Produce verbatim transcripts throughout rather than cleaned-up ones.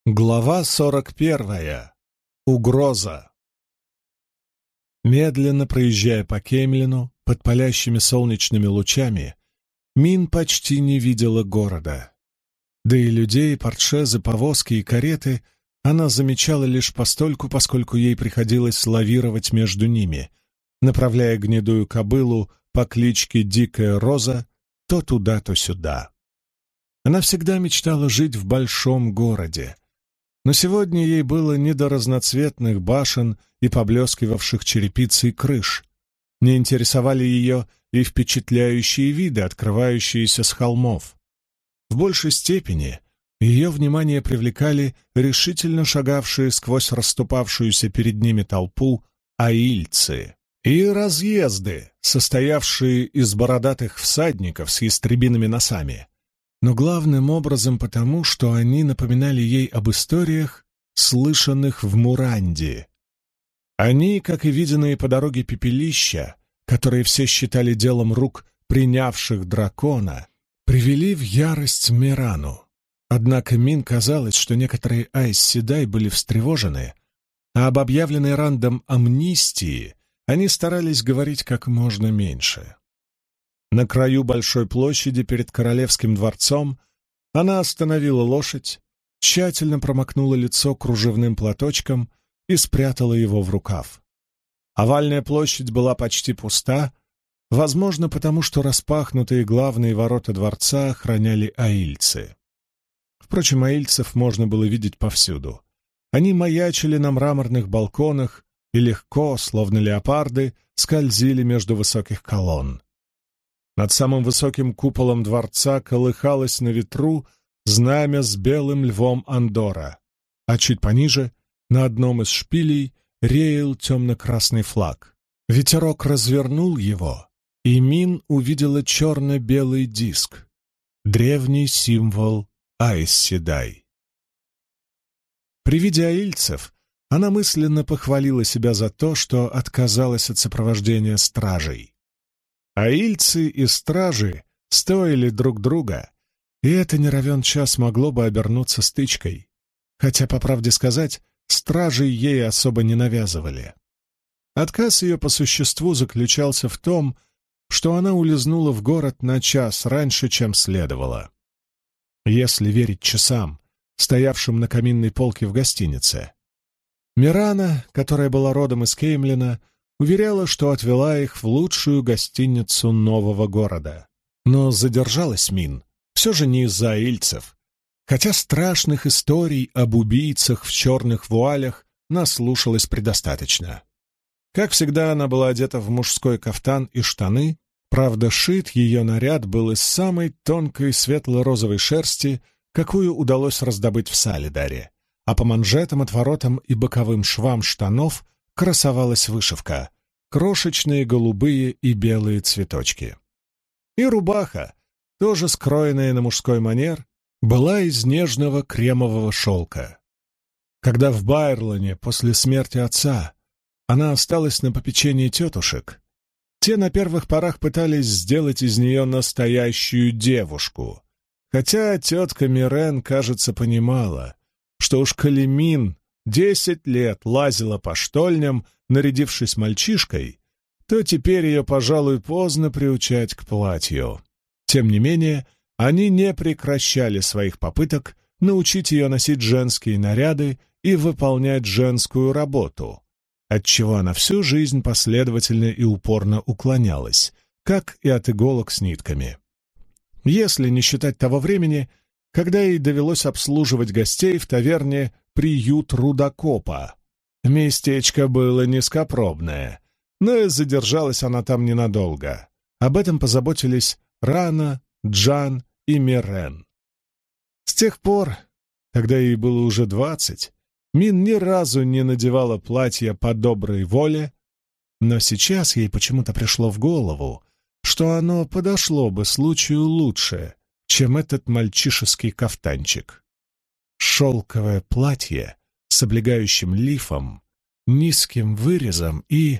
Глава сорок первая. Угроза. Медленно проезжая по Кемлину под палящими солнечными лучами, Мин почти не видела города. Да и людей, портшезы, повозки и кареты она замечала лишь постольку, поскольку ей приходилось лавировать между ними, направляя гнедую кобылу по кличке Дикая Роза то туда, то сюда. Она всегда мечтала жить в большом городе, но сегодня ей было не до разноцветных башен и поблескивавших черепицей крыш. Не интересовали ее и впечатляющие виды, открывающиеся с холмов. В большей степени ее внимание привлекали решительно шагавшие сквозь расступавшуюся перед ними толпу аильцы и разъезды, состоявшие из бородатых всадников с ястребиными носами, но главным образом потому, что они напоминали ей об историях, слышанных в Муранде. Они, как и виденные по дороге пепелища, которые все считали делом рук принявших дракона, привели в ярость Мирану. Однако Мин казалось, что некоторые Айс Седай были встревожены, а об объявленной Рандом амнистии они старались говорить как можно меньше. На краю большой площади перед королевским дворцом она остановила лошадь, тщательно промокнула лицо кружевным платочком и спрятала его в рукав. Овальная площадь была почти пуста, возможно, потому что распахнутые главные ворота дворца охраняли аильцы. Впрочем, аильцев можно было видеть повсюду. Они маячили на мраморных балконах и легко, словно леопарды, скользили между высоких колонн. Над самым высоким куполом дворца колыхалось на ветру знамя с белым львом Андора, а чуть пониже, на одном из шпилей, реял темно-красный флаг. Ветерок развернул его, и Мин увидела черно-белый диск, древний символ Айс Седай. При виде аильцев она мысленно похвалила себя за то, что отказалась от сопровождения стражей. Аильцы и стражи стоили друг друга, и это не равен час могло бы обернуться стычкой, хотя, по правде сказать, стражей ей особо не навязывали. Отказ ее по существу заключался в том, что она улизнула в город на час раньше, чем следовало. Если верить часам, стоявшим на каминной полке в гостинице. Мирана, которая была родом из Кеймлина, уверяла, что отвела их в лучшую гостиницу нового города. Но задержалась Мин все же не из-за аильцев, хотя страшных историй об убийцах в черных вуалях наслушалась предостаточно. Как всегда, она была одета в мужской кафтан и штаны, правда, шит ее наряд был из самой тонкой светло-розовой шерсти, какую удалось раздобыть в Салидаре, а по манжетам, отворотам и боковым швам штанов красовалась вышивка — крошечные голубые и белые цветочки. И рубаха, тоже скроенная на мужской манер, была из нежного кремового шелка. Когда в Байрлоне после смерти отца она осталась на попечении тетушек, те на первых порах пытались сделать из нее настоящую девушку, хотя тетка Мирен, кажется, понимала, что уж коли Мин десять лет лазила по штольням, нарядившись мальчишкой, то теперь ее, пожалуй, поздно приучать к платью. Тем не менее, они не прекращали своих попыток научить ее носить женские наряды и выполнять женскую работу, отчего она всю жизнь последовательно и упорно уклонялась, как и от иголок с нитками. Если не считать того времени, когда ей довелось обслуживать гостей в таверне «Приют рудокопа». Местечко было низкопробное, но и задержалась она там ненадолго. Об этом позаботились Рана, Джан и Мирен. С тех пор, когда ей было уже двадцать, Мин ни разу не надевала платья по доброй воле, но сейчас ей почему-то пришло в голову, что оно подошло бы случаю лучше, чем этот мальчишеский кафтанчик. Шелковое платье с облегающим лифом, низким вырезом и...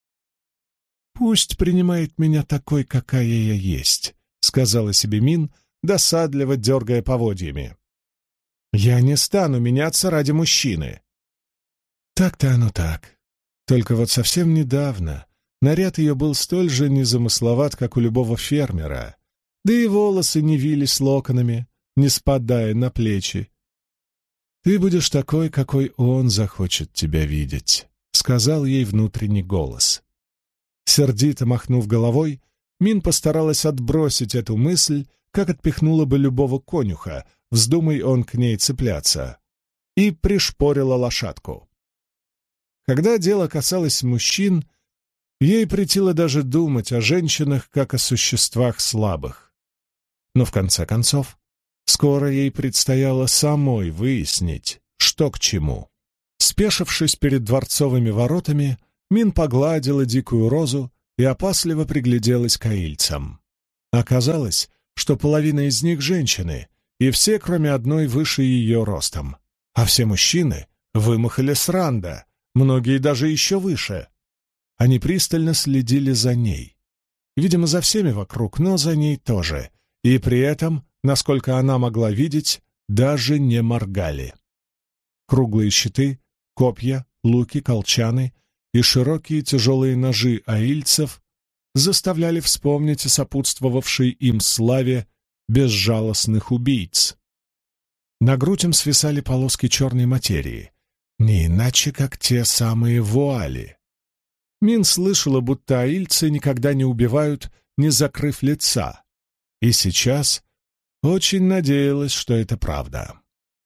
«Пусть принимает меня такой, какая я есть», — сказала себе Мин, досадливо дергая поводьями. Я не стану меняться ради мужчины. Так-то оно так. Только вот совсем недавно наряд ее был столь же незамысловат, как у любого фермера, да и волосы не вились локонами, не спадая на плечи. «Ты будешь такой, какой он захочет тебя видеть», — сказал ей внутренний голос. Сердито махнув головой, Мин постаралась отбросить эту мысль, как отпихнула бы любого конюха, вздумай он к ней цепляться, и пришпорила лошадку. Когда дело касалось мужчин, ей претило даже думать о женщинах, как о существах слабых. Но в конце концов, скоро ей предстояло самой выяснить, что к чему. Спешившись перед дворцовыми воротами, Мин погладила дикую розу и опасливо пригляделась к аильцам. Оказалось, что половина из них — женщины, и все, кроме одной, выше ее ростом. А все мужчины вымахали с ранда, многие даже еще выше. Они пристально следили за ней. Видимо, за всеми вокруг, но за ней тоже. И при этом, насколько она могла видеть, даже не моргали. Круглые щиты, копья, луки, колчаны и широкие тяжелые ножи аильцев заставляли вспомнить о сопутствовавшей им славе безжалостных убийц. На грудь им свисали полоски черной материи, не иначе, как те самые вуали. Мин слышала, будто аильцы никогда не убивают, не закрыв лица, и сейчас очень надеялась, что это правда.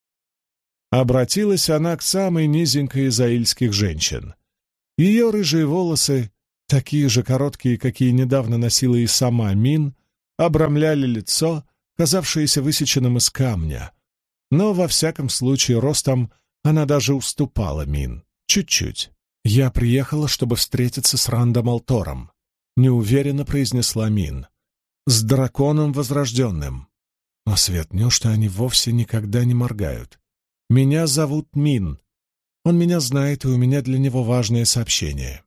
Обратилась она к самой низенькой из аильских женщин. Ее рыжие волосы, такие же короткие, какие недавно носила и сама Мин, обрамляли лицо, казавшееся высеченным из камня, но во всяком случае ростом она даже уступала Мин, чуть-чуть. «Я приехала, чтобы встретиться с Рандом Алтором», — неуверенно произнесла Мин. «С драконом возрожденным. Но, Свет, неужто они вовсе никогда не моргают? Меня зовут Мин. Он меня знает, и у меня для него важное сообщение».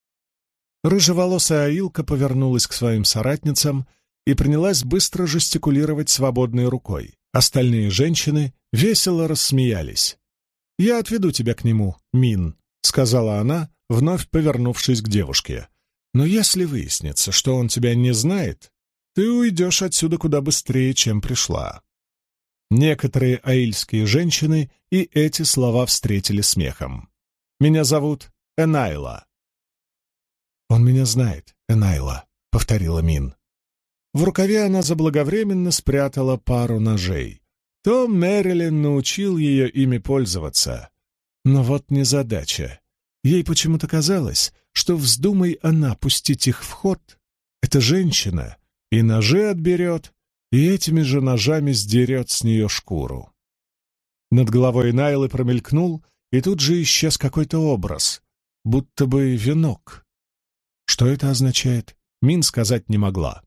Рыжеволосая аилка повернулась к своим соратницам и принялась быстро жестикулировать свободной рукой. Остальные женщины весело рассмеялись. «Я отведу тебя к нему, Мин», — сказала она, вновь повернувшись к девушке. «Но если выяснится, что он тебя не знает, ты уйдешь отсюда куда быстрее, чем пришла». Некоторые аильские женщины и эти слова встретили смехом. «Меня зовут Энайла». «Он меня знает, Энайла», — повторила Мин. В рукаве она заблаговременно спрятала пару ножей. Том Мэрилин научил ее ими пользоваться. Но вот незадача. Ей почему-то казалось, что вздумай она пустить их в ход, эта женщина и ножи отберет, и этими же ножами сдерет с нее шкуру. Над головой Найлы промелькнул, и тут же исчез какой-то образ, будто бы венок. Что это означает, Мин сказать не могла.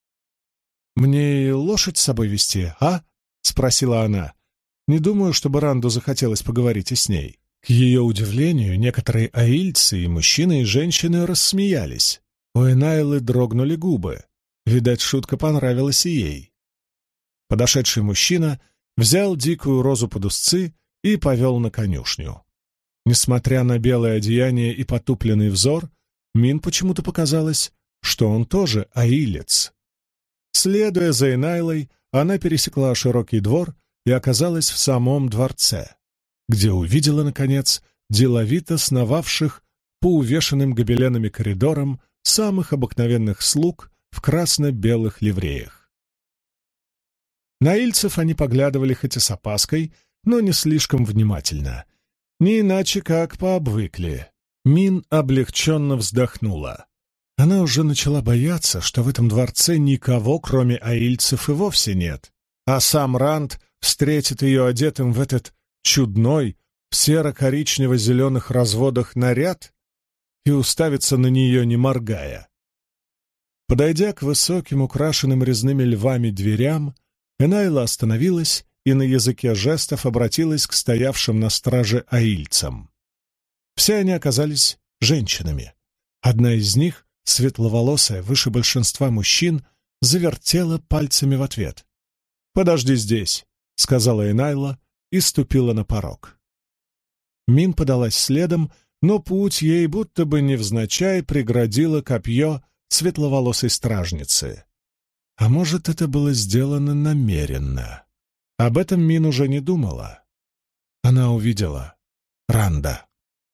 «Мне лошадь с собой везти, а?» — спросила она. Не думаю, чтобы Ранду захотелось поговорить и с ней. К ее удивлению, некоторые аильцы, и мужчины, и женщины, рассмеялись. У Энайлы дрогнули губы. Видать, шутка понравилась и ей. Подошедший мужчина взял дикую розу под узцы и повел на конюшню. Несмотря на белое одеяние и потупленный взор, Мин почему-то показалось, что он тоже аилец. Следуя за Энайлой, она пересекла широкий двор и оказалась в самом дворце, где увидела, наконец, деловито сновавших по увешанным гобеленами коридорам самых обыкновенных слуг в красно-белых ливреях. На ильцев они поглядывали хоть и с опаской, но не слишком внимательно. Не иначе как пообвыкли. Мин облегченно вздохнула. Она уже начала бояться, что в этом дворце никого, кроме аильцев, и вовсе нет, а сам Ранд встретит ее одетым в этот чудной, в серо-коричнево-зеленых разводах наряд и уставится на нее, не моргая. Подойдя к высоким, украшенным резными львами дверям, Энайла остановилась и на языке жестов обратилась к стоявшим на страже аильцам. Все они оказались женщинами. Одна из них, светловолосая, выше большинства мужчин, завертела пальцами в ответ. «Подожди здесь», — сказала Энайла, и ступила на порог. Мин подалась следом, но путь ей будто бы невзначай преградило копье светловолосой стражницы. А может, это было сделано намеренно? Об этом Мин уже не думала. Она увидела Ранда.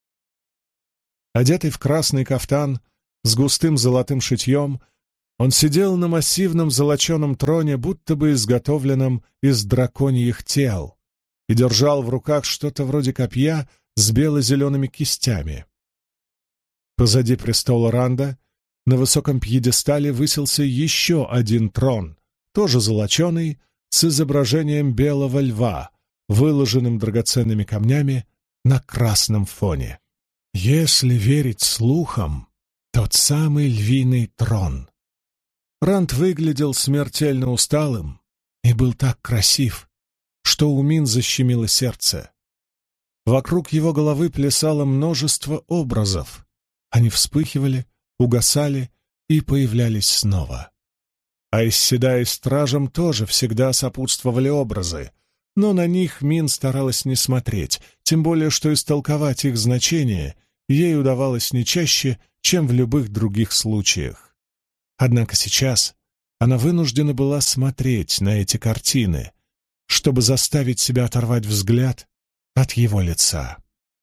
Одетый в красный кафтан с густым золотым шитьем, он сидел на массивном золоченом троне, будто бы изготовленном из драконьих тел, и держал в руках что-то вроде копья с бело-зелеными кистями. Позади престола Ранда на высоком пьедестале высился еще один трон, тоже золоченый, с изображением белого льва, выложенным драгоценными камнями на красном фоне. Если верить слухам, тот самый львиный трон. Ранд выглядел смертельно усталым и был так красив, что у Мин защемило сердце. Вокруг его головы плясало множество образов. Они вспыхивали, угасали и появлялись снова. А Исседай стражам тоже всегда сопутствовали образы, но на них Мин старалась не смотреть, тем более что истолковать их значение ей удавалось не чаще, чем в любых других случаях. Однако сейчас она вынуждена была смотреть на эти картины, чтобы заставить себя оторвать взгляд от его лица.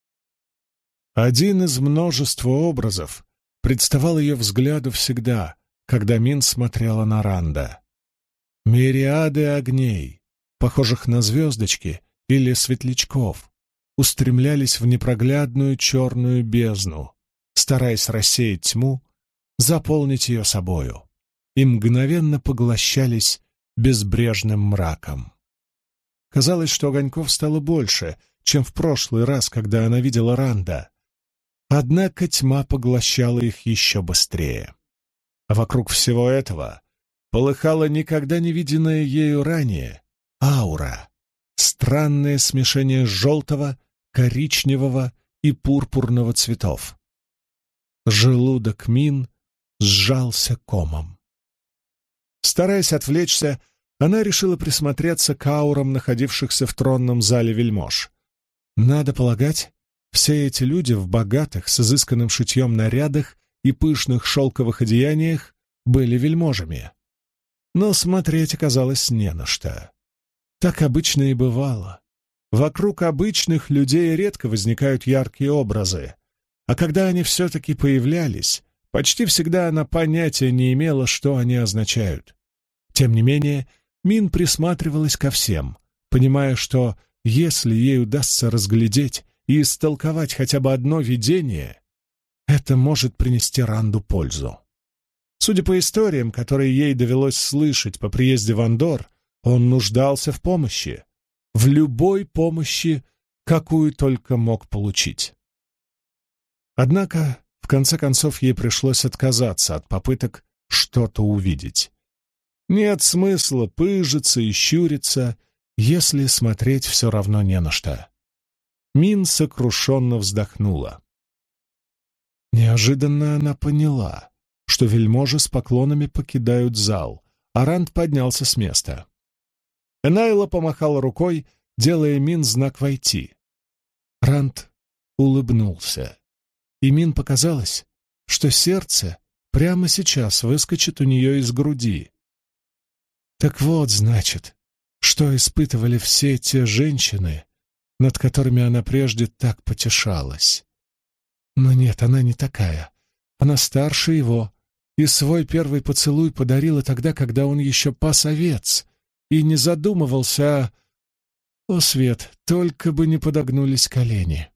Один из множества образов представал ее взгляду всегда, когда Мин смотрела на Ранда. Мириады огней, похожих на звездочки или светлячков, устремлялись в непроглядную черную бездну, стараясь рассеять тьму, заполнить ее собою, и мгновенно поглощались безбрежным мраком. Казалось, что огоньков стало больше, чем в прошлый раз, когда она видела Ранда. Однако тьма поглощала их еще быстрее. А вокруг всего этого полыхала никогда не виденная ею ранее аура, странное смешение желтого, коричневого и пурпурного цветов. Желудок Мин сжался комом. Стараясь отвлечься, она решила присмотреться к аурам находившихся в тронном зале вельмож. Надо полагать, все эти люди в богатых, с изысканным шитьем нарядах и пышных шелковых одеяниях были вельможами. Но смотреть оказалось не на что. Так обычно и бывало. Вокруг обычных людей редко возникают яркие образы, а когда они все-таки появлялись, почти всегда она понятия не имела, что они означают. Тем не менее, Мин присматривалась ко всем, понимая, что если ей удастся разглядеть и истолковать хотя бы одно видение, это может принести Ранду пользу. Судя по историям, которые ей довелось слышать по приезде в Андор, он нуждался в помощи, в любой помощи, какую только мог получить. Однако, в конце концов, ей пришлось отказаться от попыток что-то увидеть. Нет смысла пыжиться и щуриться, если смотреть все равно не на что. Мин сокрушенно вздохнула. Неожиданно она поняла, что вельможи с поклонами покидают зал, а Ранд поднялся с места. Энайла помахала рукой, делая Мин знак «войти». Ранд улыбнулся, и Мин показалось, что сердце прямо сейчас выскочит у нее из груди. Так вот, значит, что испытывали все те женщины, над которыми она прежде так потешалась. Но нет, она не такая. Она старше его, и свой первый поцелуй подарила тогда, когда он еще пас овец, и не задумывался, о, свет, только бы не подогнулись колени.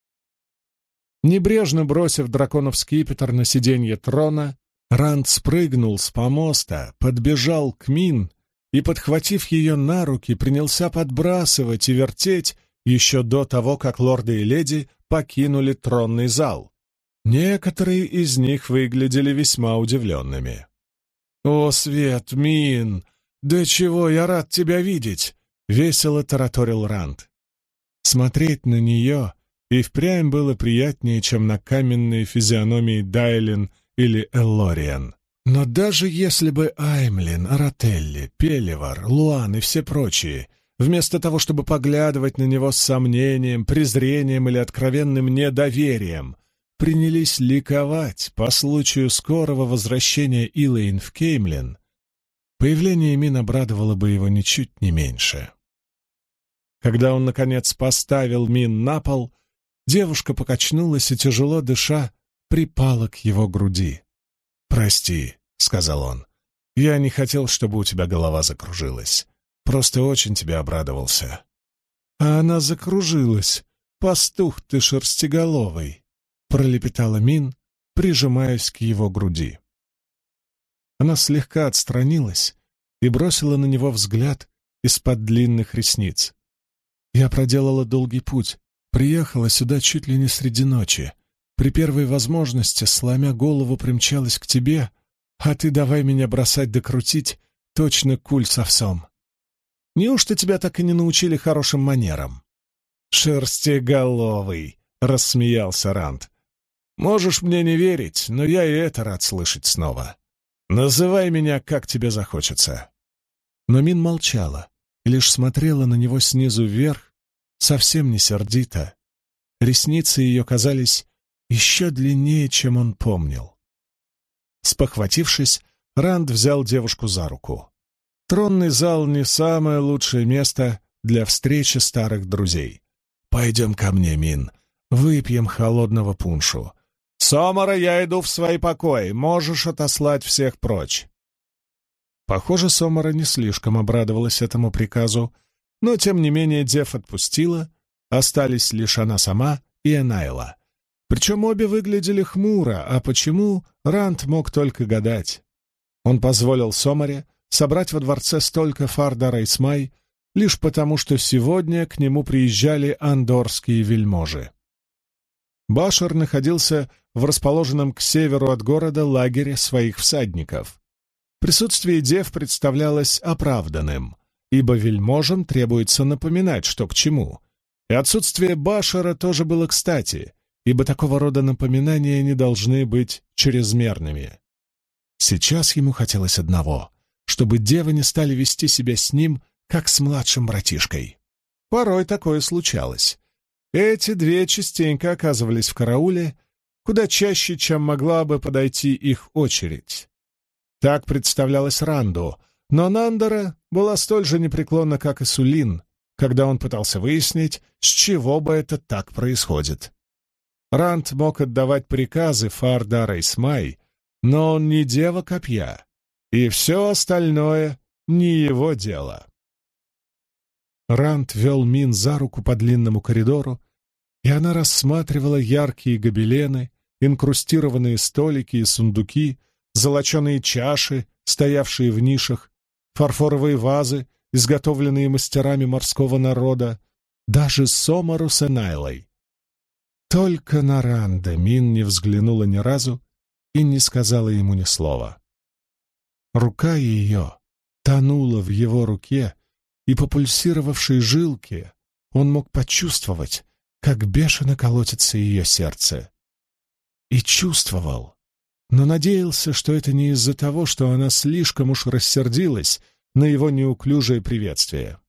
Небрежно бросив драконов скипетр на сиденье трона, Ранд спрыгнул с помоста, подбежал к Мин и, подхватив ее на руки, принялся подбрасывать и вертеть еще до того, как лорды и леди покинули тронный зал. Некоторые из них выглядели весьма удивленными. «О, Свет, Мин, да чего я рад тебя видеть!» — весело тараторил Ранд. Смотреть на нее и впрямь было приятнее, чем на каменные физиономии Дайлин или Эллориан. Но даже если бы Аймлин, Арателли, Пелевар, Луан и все прочие вместо того, чтобы поглядывать на него с сомнением, презрением или откровенным недоверием, принялись ликовать по случаю скорого возвращения Илэйн в Кеймлин, появление Мин обрадовало бы его ничуть не меньше. Когда он, наконец, поставил Мин на пол, девушка покачнулась и, тяжело дыша, припала к его груди. «Прости», — сказал он, — «я не хотел, чтобы у тебя голова закружилась. Просто очень тебе обрадовался». «А она закружилась. Пастух ты шерстиголовый», — пролепетала Мин, прижимаясь к его груди. Она слегка отстранилась и бросила на него взгляд из-под длинных ресниц. «Я проделала долгий путь, приехала сюда чуть ли не среди ночи. При первой возможности, сломя голову, примчалась к тебе, а ты давай меня бросать да крутить, точно куль с овсом. Неужто тебя так и не научили хорошим манерам?» «Шерстиголовый!» — рассмеялся Ранд. «Можешь мне не верить, но я и это рад слышать снова. Называй меня, как тебе захочется». Но Мин молчала и лишь смотрела на него снизу вверх, совсем не сердито. Ресницы ее казались еще длиннее, чем он помнил. Спохватившись, Ранд взял девушку за руку. Тронный зал — не самое лучшее место для встречи старых друзей. «Пойдем ко мне, Мин, выпьем холодного пуншу. Сомара, я иду в свои покои, можешь отослать всех прочь». Похоже, Сомара не слишком обрадовалась этому приказу, но, тем не менее, дев отпустила, остались лишь она сама и Энайла. Причем обе выглядели хмуро, а почему, Ранд мог только гадать. Он позволил Сомаре собрать во дворце столько Фардара и Смай лишь потому, что сегодня к нему приезжали андорские вельможи. Башар находился в расположенном к северу от города лагере своих всадников. Присутствие дев представлялось оправданным, ибо вельможам требуется напоминать, что к чему, и отсутствие Башара тоже было кстати, ибо такого рода напоминания не должны быть чрезмерными. Сейчас ему хотелось одного — чтобы девы не стали вести себя с ним, как с младшим братишкой. Порой такое случалось. Эти две частенько оказывались в карауле, куда чаще, чем могла бы подойти их очередь. Так представлялось Ранду, но Нандера была столь же непреклонна, как и Сулин, когда он пытался выяснить, с чего бы это так происходит. Ранд мог отдавать приказы Фардара и Смай, но он не дева копья, и все остальное не его дело. Ранд вел Мин за руку по длинному коридору, и она рассматривала яркие гобелены, инкрустированные столики и сундуки, золоченые чаши, стоявшие в нишах, фарфоровые вазы, изготовленные мастерами морского народа, даже Сомару с Энайлой. Только на Ранда Мин не взглянула ни разу и не сказала ему ни слова. Рука ее тонула в его руке, и по пульсировавшей жилке он мог почувствовать, как бешено колотится ее сердце. И чувствовал, но надеялся, что это не из-за того, что она слишком уж рассердилась на его неуклюжее приветствие.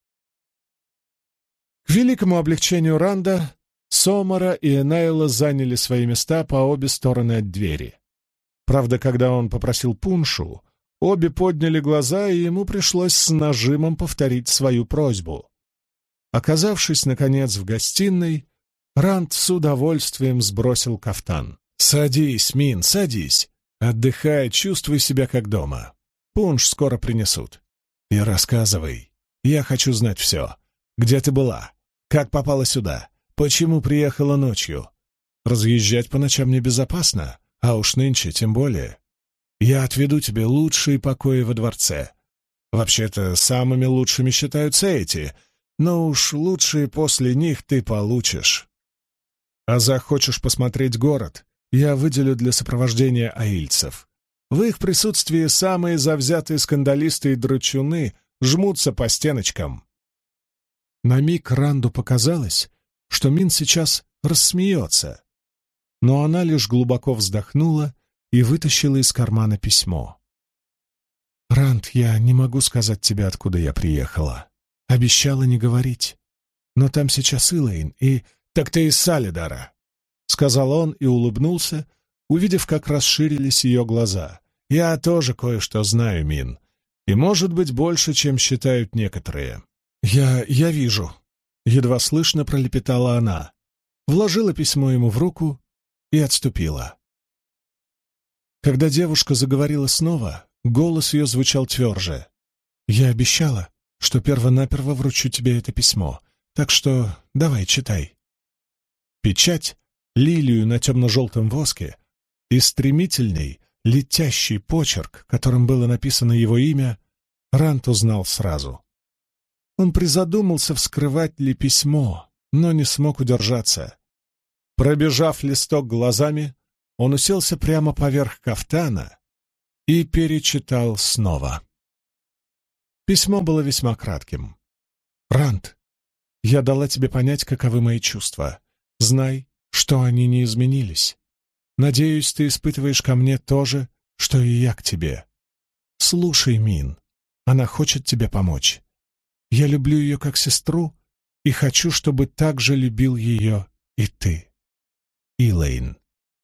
К великому облегчению Ранда Сомара и Энайла заняли свои места по обе стороны от двери. Правда, когда он попросил пуншу, обе подняли глаза, и ему пришлось с нажимом повторить свою просьбу. Оказавшись, наконец, в гостиной, Ранд с удовольствием сбросил кафтан. «Садись, Мин, садись. Отдыхай, чувствуй себя как дома. Пунш скоро принесут. И рассказывай. Я хочу знать все. Где ты была? Как попала сюда? Почему приехала ночью? Разъезжать по ночам небезопасно, а уж нынче тем более. Я отведу тебе лучшие покои во дворце. Вообще-то, самыми лучшими считаются эти, но уж лучшие после них ты получишь. А захочешь посмотреть город, я выделю для сопровождения аильцев. В их присутствии самые завзятые скандалисты и драчуны жмутся по стеночкам». На миг Ранду показалось, что Мин сейчас рассмеется, но она лишь глубоко вздохнула и вытащила из кармана письмо. «Ранд, я не могу сказать тебе, откуда я приехала. обещала не говорить. Но там сейчас Илэйн, и... «Так ты из Салидара», — сказал он и улыбнулся, увидев, как расширились ее глаза. «Я тоже кое-что знаю, Мин, и, может быть, больше, чем считают некоторые». «Я... я вижу», — едва слышно пролепетала она, вложила письмо ему в руку и отступила. Когда девушка заговорила снова, голос ее звучал тверже. «Я обещала, что перво-наперво вручу тебе это письмо, так что давай, читай». Печать, лилию на темно-желтом воске и стремительный, летящий почерк, которым было написано его имя, Ранд узнал сразу. Он призадумался, вскрывать ли письмо, но не смог удержаться. Пробежав листок глазами, он уселся прямо поверх кафтана и перечитал снова. Письмо было весьма кратким. «Ранд, я дала тебе понять, каковы мои чувства. Знай, что они не изменились. Надеюсь, ты испытываешь ко мне то же, что и я к тебе. Слушай, Мин, она хочет тебе помочь. Я люблю ее как сестру и хочу, чтобы так же любил ее и ты. Илэйн».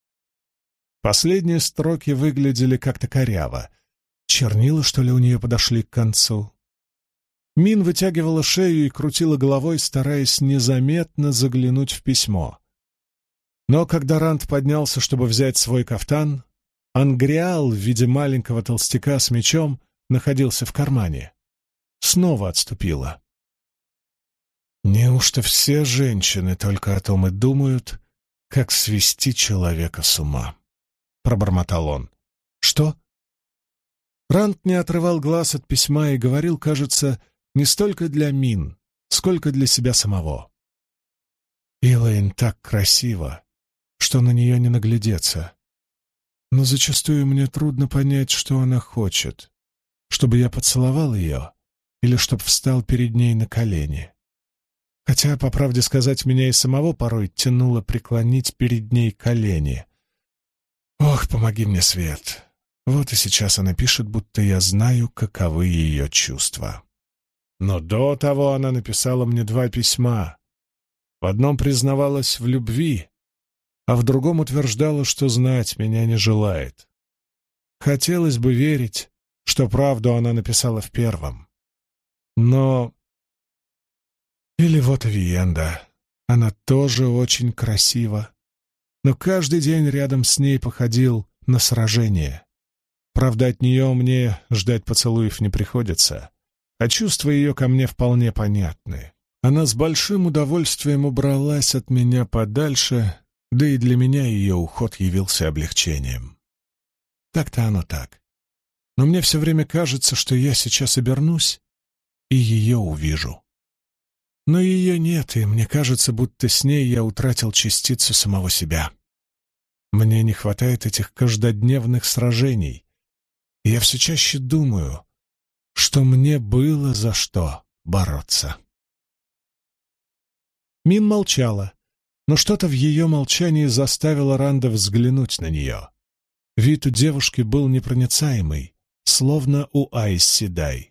Последние строки выглядели как-то коряво. Чернила, что ли, у нее подошли к концу? Мин вытягивала шею и крутила головой, стараясь незаметно заглянуть в письмо. Но когда Ранд поднялся, чтобы взять свой кафтан, Ангриал в виде маленького толстяка с мечом находился в кармане. Снова отступила. «Неужто все женщины только о том и думают, как свести человека с ума?» — пробормотал он. «Что?» Ранд не отрывал глаз от письма и говорил, кажется, не столько для Мин, сколько для себя самого. Илэйн так красиво, что на нее не наглядеться. Но зачастую мне трудно понять, что она хочет. Чтобы я поцеловал ее или чтоб встал перед ней на колени. Хотя, по правде сказать, меня и самого порой тянуло преклонить перед ней колени. Ох, помоги мне, Свет. Вот и сейчас она пишет, будто я знаю, каковы ее чувства. Но до того она написала мне два письма. В одном признавалась в любви, а в другом утверждала, что знать меня не желает. Хотелось бы верить, что правду она написала в первом. Но... Или вот Виенда. Она тоже очень красива, но каждый день рядом с ней походил на сражение. Правда, от нее мне ждать поцелуев не приходится, а чувства ее ко мне вполне понятны. Она с большим удовольствием убралась от меня подальше, да и для меня ее уход явился облегчением. Так-то оно так. Но мне все время кажется, что я сейчас обернусь и ее увижу. Но ее нет, и мне кажется, будто с ней я утратил частицу самого себя. Мне не хватает этих каждодневных сражений, и я все чаще думаю, что мне было за что бороться. Мин молчала, но что-то в ее молчании заставило Ранда взглянуть на нее. Вид у девушки был непроницаемый, словно у Айс Седай.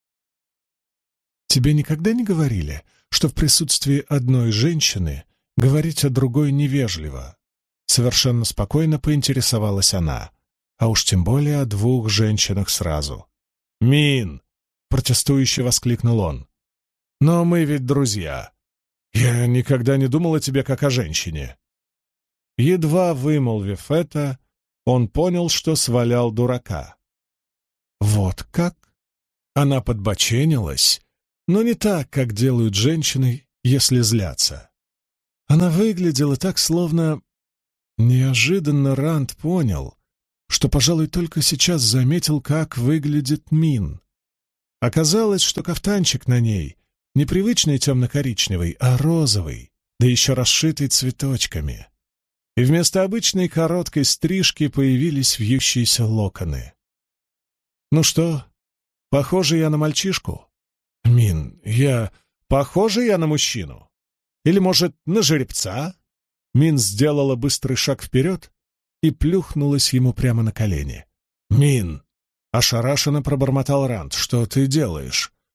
«Тебе никогда не говорили, что в присутствии одной женщины говорить о другой невежливо?» Совершенно спокойно поинтересовалась она, а уж тем более о двух женщинах сразу. «Мин!» — протестующе воскликнул он. «Но мы ведь друзья. Я никогда не думал о тебе как о женщине». Едва вымолвив это, он понял, что свалял дурака. «Вот как?» Она подбоченилась, но не так, как делают женщины, если злятся. Она выглядела так, словно... Неожиданно Ранд понял, что, пожалуй, только сейчас заметил, как выглядит Мин. Оказалось, что кафтанчик на ней непривычный темно-коричневый, а розовый, да еще расшитый цветочками. И вместо обычной короткой стрижки появились вьющиеся локоны. «Ну что, похоже я на мальчишку?» «Мин, я... Похоже я на мужчину? Или, может, на жеребца?» Мин сделала быстрый шаг вперед и плюхнулась ему прямо на колени. «Мин!» — ошарашенно пробормотал Ранд. «Что ты делаешь?» «С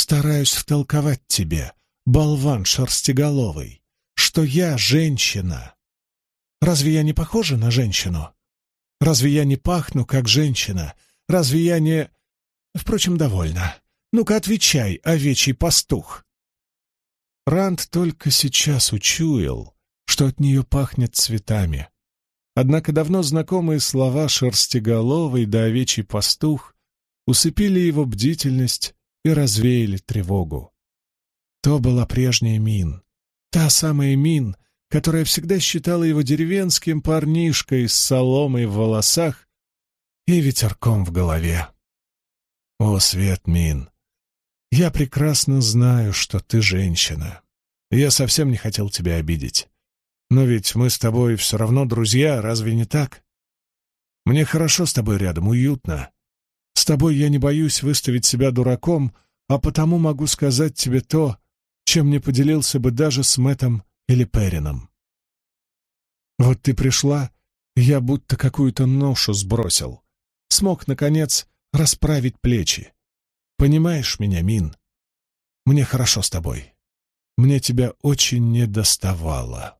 стараюсь втолковать тебе, болван шерстиголовый, что я женщина. Разве я не похожа на женщину? Разве я не пахну, как женщина? Разве я не... Впрочем, довольно. Ну-ка, отвечай, овечий пастух. Ранд только сейчас учуял, что от нее пахнет цветами. Однако давно знакомые слова «шерстиголовый» да «овечий пастух» усыпили его бдительность и развеяли тревогу. То была прежняя Мин, та самая Мин, которая всегда считала его деревенским парнишкой с соломой в волосах и ветерком в голове. О, Свет, Мин, я прекрасно знаю, что ты женщина. Я совсем не хотел тебя обидеть. Но ведь мы с тобой все равно друзья, разве не так? Мне хорошо с тобой рядом, уютно. С тобой я не боюсь выставить себя дураком, а потому могу сказать тебе то, чем не поделился бы даже с Мэттом или Перрином. Вот ты пришла, и я будто какую-то ношу сбросил. Смог, наконец, расправить плечи. Понимаешь меня, Мин? Мне хорошо с тобой. Мне тебя очень недоставало.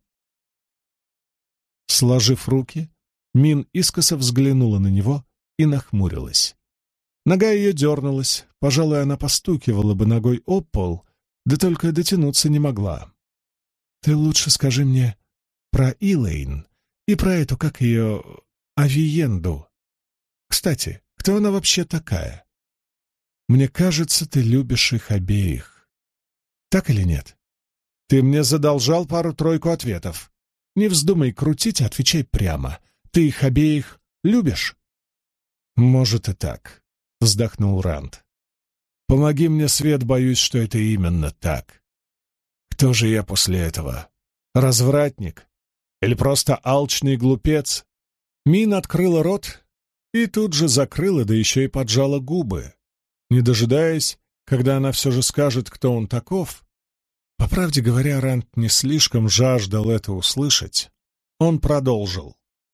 Сложив руки, Мин искоса взглянула на него и нахмурилась. Нога ее дернулась, пожалуй, она постукивала бы ногой об пол, да только дотянуться не могла. Ты лучше скажи мне про Илэйн и про эту, как ее, Авиенду. Кстати, кто она вообще такая? Мне кажется, ты любишь их обеих. Так или нет? Ты мне задолжал пару-тройку ответов. Не вздумай крутить, а отвечай прямо. Ты их обеих любишь? Может и так, вздохнул Ранд. Помоги мне, Свет, боюсь, что это именно так. Кто же я после этого? Развратник? Или просто алчный глупец? Мин открыла рот и тут же закрыла, да еще и поджала губы. Не дожидаясь, когда она все же скажет, кто он таков, по правде говоря, Ранд не слишком жаждал это услышать. Он продолжил.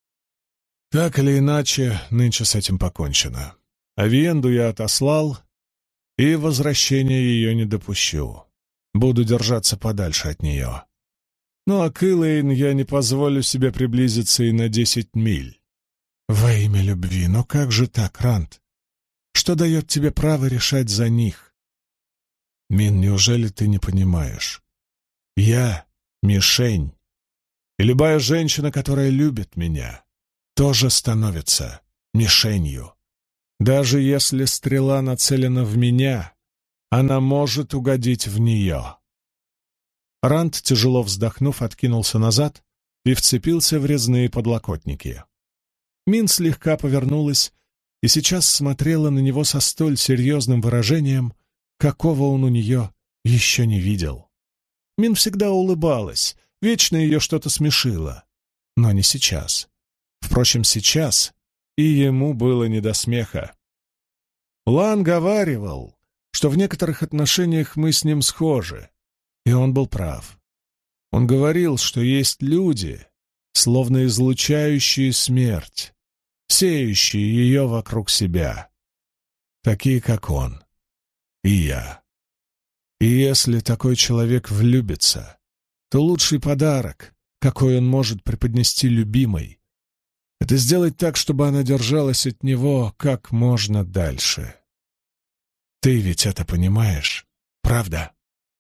Так или иначе, нынче с этим покончено. Авиенду я отослал, и возвращения ее не допущу. Буду держаться подальше от нее. Ну а к Илэйн я не позволю себе приблизиться и на десять миль. Во имя любви, но как же так, Ранд? Что дает тебе право решать за них? Мин, неужели ты не понимаешь? Я — мишень, и любая женщина, которая любит меня, тоже становится мишенью. Даже если стрела нацелена в меня, она может угодить в нее. Ранд, тяжело вздохнув, откинулся назад и вцепился в резные подлокотники. Мин слегка повернулась и сейчас смотрела на него со столь серьезным выражением, какого он у нее еще не видел. Мин всегда улыбалась, вечно ее что-то смешило, но не сейчас. Впрочем, сейчас и ему было не до смеха. Лан говаривал, что в некоторых отношениях мы с ним схожи, и он был прав. Он говорил, что есть люди, словно излучающие смерть, сеющие ее вокруг себя, такие, как он и я. И если такой человек влюбится, то лучший подарок, какой он может преподнести любимой, это сделать так, чтобы она держалась от него как можно дальше. Ты ведь это понимаешь, правда?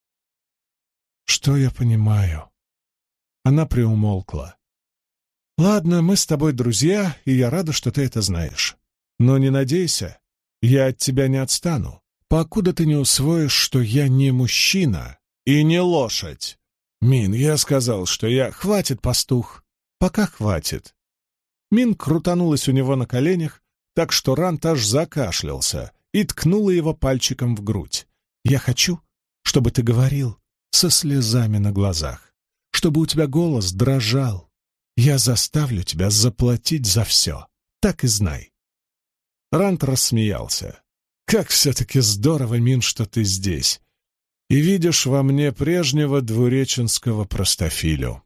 Что я понимаю? Она приумолкла. Ладно, мы с тобой друзья, и я рада, что ты это знаешь. Но не надейся, я от тебя не отстану, покуда ты не усвоишь, что я не мужчина и не лошадь. Мин, я сказал, что я... Хватит, пастух, пока хватит. Мин крутанулась у него на коленях, так что Ранд аж закашлялся и ткнула его пальчиком в грудь. Я хочу, чтобы ты говорил со слезами на глазах, чтобы у тебя голос дрожал. Я заставлю тебя заплатить за все, так и знай. Ранд рассмеялся. Как все-таки здорово, Мин, что ты здесь, и видишь во мне прежнего двуреченского простофилю.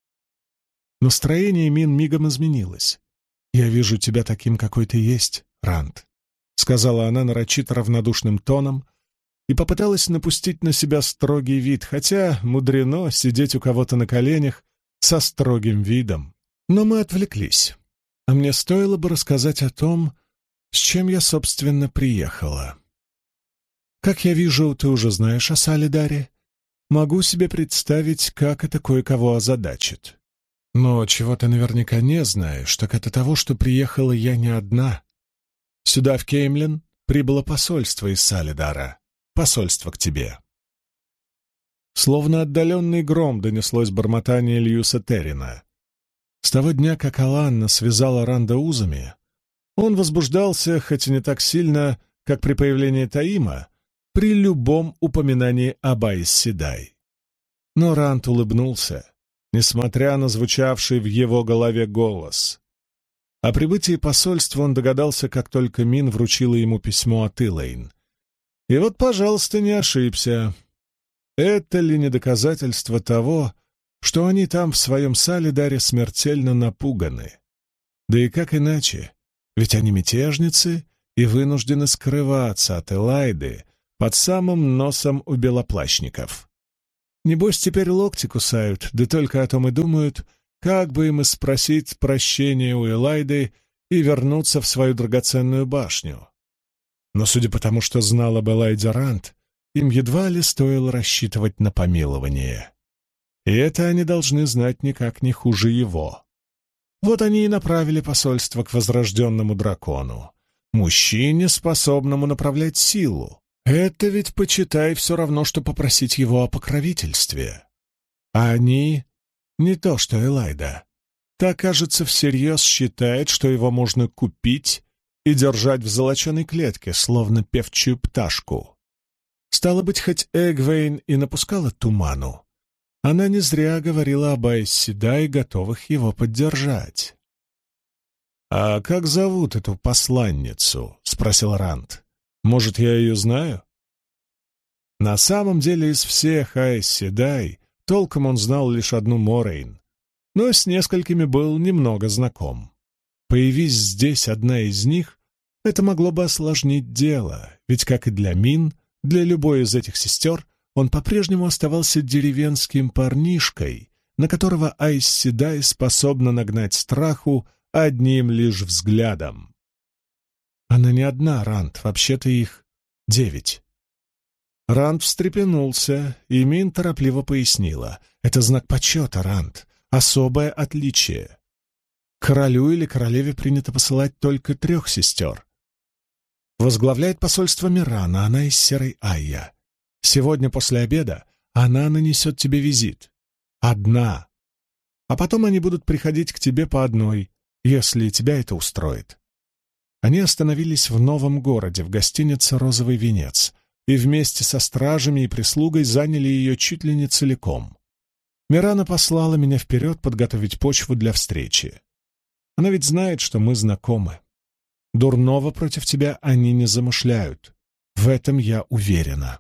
Настроение Мин мигом изменилось. «Я вижу тебя таким, какой ты есть, Ранд», — сказала она нарочито равнодушным тоном, и попыталась напустить на себя строгий вид, хотя мудрено сидеть у кого-то на коленях со строгим видом. Но мы отвлеклись, а мне стоило бы рассказать о том, с чем я, собственно, приехала. Как я вижу, ты уже знаешь о Салидаре. Могу себе представить, как это кое-кого озадачит. Но чего ты наверняка не знаешь, так это того, что приехала я не одна. Сюда, в Кеймлин, прибыло посольство из Салидара. Посольство к тебе. Словно отдаленный гром донеслось бормотание Льюса Террина. С того дня, как Аланна связала Ранда узами, он возбуждался, хоть и не так сильно, как при появлении Таима, при любом упоминании об Айс Седай. Но Ранд улыбнулся, несмотря на звучавший в его голове голос. О прибытии посольства он догадался, как только Мин вручила ему письмо от Илэйн. И вот, пожалуйста, не ошибся. Это ли не доказательство того, что они там в своем Салидаре смертельно напуганы? Да и как иначе? Ведь они мятежницы и вынуждены скрываться от Элайды под самым носом у белоплащников. Небось, теперь локти кусают, да только о том и думают, как бы им и спросить прощения у Элайды и вернуться в свою драгоценную башню. Но, судя по тому, что знал об Элайде Ранд, им едва ли стоило рассчитывать на помилование. И это они должны знать никак не хуже его. Вот они и направили посольство к возрожденному дракону, мужчине, способному направлять силу. Это ведь, почитай, все равно, что попросить его о покровительстве. А они не то что Элайда. Та, кажется, всерьез считает, что его можно купить и держать в золоченой клетке, словно певчую пташку. Стало быть, хоть Эгвейн и напускала туману, она не зря говорила об Айс Седай, готовых его поддержать. «А как зовут эту посланницу?» — спросил Ранд. «Может, я ее знаю?» На самом деле из всех Айс Седай толком он знал лишь одну Морейн, но с несколькими был немного знаком. Появись здесь одна из них, это могло бы осложнить дело, ведь, как и для Мин, для любой из этих сестер он по-прежнему оставался деревенским парнишкой, на которого Айс Седай способна нагнать страху одним лишь взглядом. Она не одна, Ранд, вообще-то их девять. Ранд встрепенулся, и Мин торопливо пояснила. Это знак почета, Ранд, особое отличие. Королю или королеве принято посылать только трех сестер. Возглавляет посольство Мирана, она из Серой Айя. Сегодня после обеда она нанесет тебе визит. Одна. А потом они будут приходить к тебе по одной, если тебя это устроит. Они остановились в новом городе, в гостинице «Розовый венец», и вместе со стражами и прислугой заняли ее чуть ли не целиком. Мирана послала меня вперед подготовить почву для встречи. Она ведь знает, что мы знакомы. Дурного против тебя они не замышляют. В этом я уверена.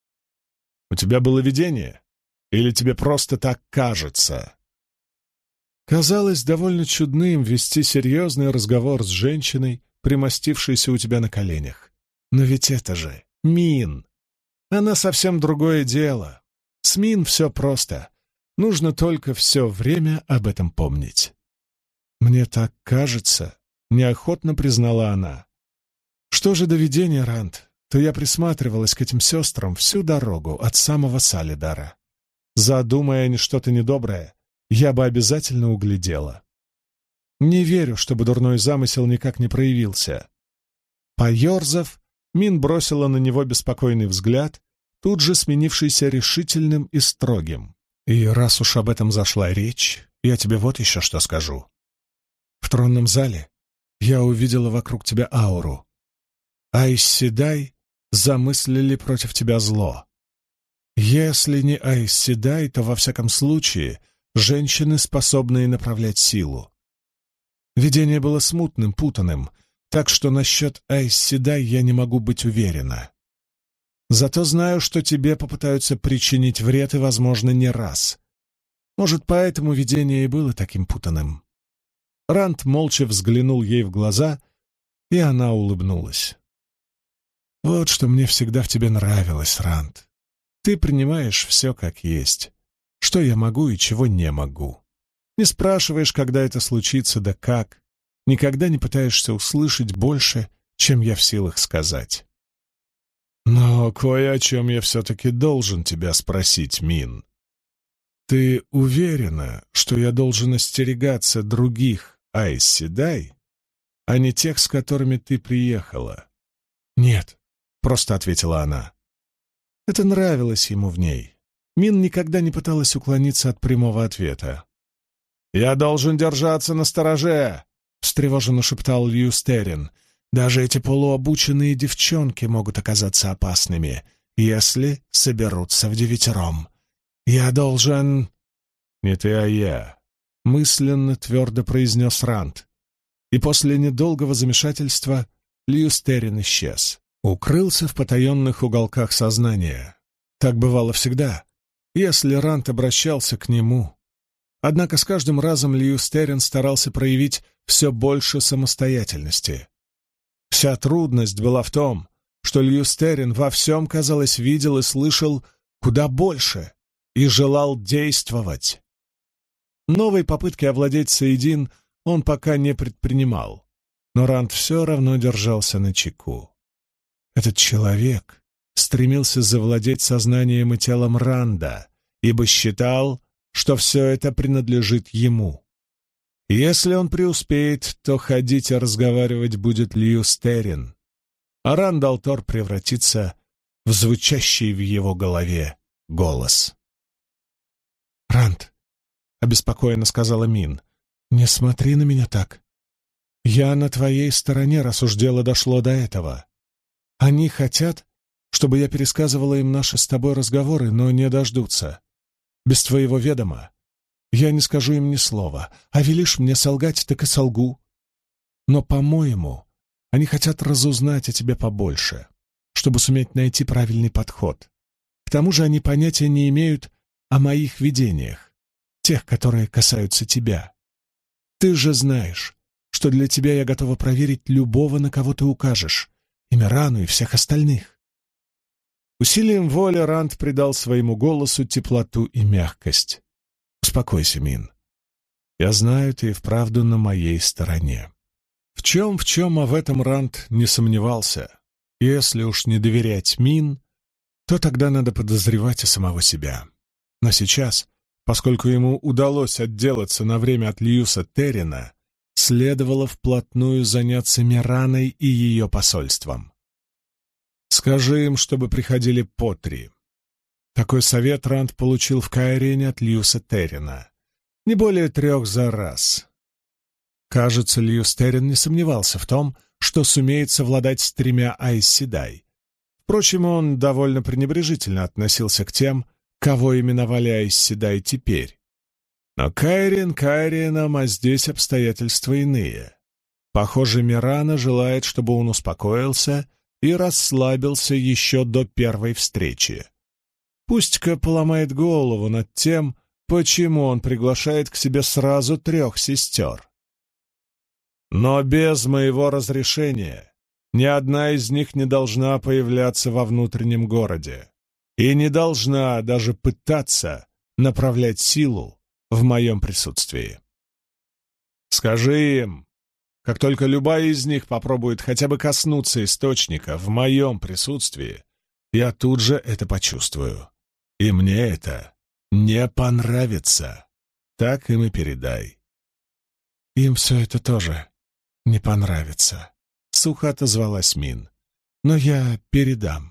У тебя было видение? Или тебе просто так кажется? Казалось довольно чудным вести серьезный разговор с женщиной, примостившейся у тебя на коленях. Но ведь это же Мин. Она совсем другое дело. С Мин все просто. Нужно только все время об этом помнить. Мне так кажется, неохотно признала она. Что же до видения, Ранд, то я присматривалась к этим сестрам всю дорогу от самого Салидара. Задумая они что-то недоброе, я бы обязательно углядела. Не верю, чтобы дурной замысел никак не проявился. Поерзав, Мин бросила на него беспокойный взгляд, тут же сменившийся решительным и строгим. И раз уж об этом зашла речь, я тебе вот еще что скажу. В тронном зале я увидела вокруг тебя ауру. Айс Седай замыслили против тебя зло. Если не Айс Седай, то, во всяком случае, женщины, способные направлять силу. Видение было смутным, путанным, так что насчет Айс Седай я не могу быть уверена. Зато знаю, что тебе попытаются причинить вред и, возможно, не раз. Может, поэтому видение и было таким путанным. Ранд молча взглянул ей в глаза, и она улыбнулась. Вот что мне всегда в тебе нравилось, Ранд. Ты принимаешь все как есть, что я могу и чего не могу. Не спрашиваешь, когда это случится, да как. Никогда не пытаешься услышать больше, чем я в силах сказать. Но кое о чем я все-таки должен тебя спросить, Мин. Ты уверена, что я должен остерегаться других Айс Седай, а не тех, с которыми ты приехала? Нет, просто ответила она. Это нравилось ему в ней. Мин никогда не пыталась уклониться от прямого ответа. «Я должен держаться настороже!» — встревоженно шептал Льюстерин. «Даже эти полуобученные девчонки могут оказаться опасными, если соберутся вдевятером. Я должен...» «Не ты, а я», — мысленно твердо произнес Ранд. И после недолгого замешательства Льюстерин исчез. Укрылся в потаенных уголках сознания. Так бывало всегда, если Ранд обращался к нему. Однако с каждым разом Льюстерин старался проявить все больше самостоятельности. Вся трудность была в том, что Льюстерин во всем, казалось, видел и слышал куда больше и желал действовать. Новой попытки овладеть Саидин он пока не предпринимал, но Ранд все равно держался начеку. Этот человек стремился завладеть сознанием и телом Ранда, ибо считал, что все это принадлежит ему. Если он преуспеет, то ходить и разговаривать будет Льюстерин, а Ранд ал'Тор превратится в звучащий в его голове голос. «Ранд», — обеспокоенно сказала Мин, — «не смотри на меня так. Я на твоей стороне, раз уж дело дошло до этого. Они хотят, чтобы я пересказывала им наши с тобой разговоры, но не дождутся. Без твоего ведома я не скажу им ни слова, а велишь мне солгать, так и солгу. Но, по-моему, они хотят разузнать о тебе побольше, чтобы суметь найти правильный подход. К тому же они понятия не имеют о моих видениях, тех, которые касаются тебя. Ты же знаешь, что для тебя я готова проверить любого, на кого ты укажешь, и Мирану, и всех остальных». Усилием воли Ранд придал своему голосу теплоту и мягкость. «Успокойся, Мин. Я знаю, ты и вправду на моей стороне». В чем, в чем, а в этом Ранд не сомневался. Если уж не доверять Мин, то тогда надо подозревать и самого себя. Но сейчас, поскольку ему удалось отделаться на время от Льюса Террина, следовало вплотную заняться Мираной и ее посольством. «Скажи им, чтобы приходили по три». Такой совет Ранд получил в Каирене от Льюса Террина. Не более трех за раз. Кажется, Льюс Террин не сомневался в том, что сумеет совладать с тремя Айс Седай. Впрочем, он довольно пренебрежительно относился к тем, кого именовали Айс Седай теперь. Но Каирен Каиреном, а здесь обстоятельства иные. Похоже, Мирана желает, чтобы он успокоился и расслабился еще до первой встречи. Пусть-ка поломает голову над тем, почему он приглашает к себе сразу трех сестер. Но без моего разрешения ни одна из них не должна появляться во внутреннем городе и не должна даже пытаться направлять силу в моем присутствии. Скажи им, как только любая из них попробует хотя бы коснуться источника в моем присутствии, я тут же это почувствую. И мне это не понравится. Так им и передай. Им все это тоже не понравится, — сухо отозвалась Мин. Но я передам.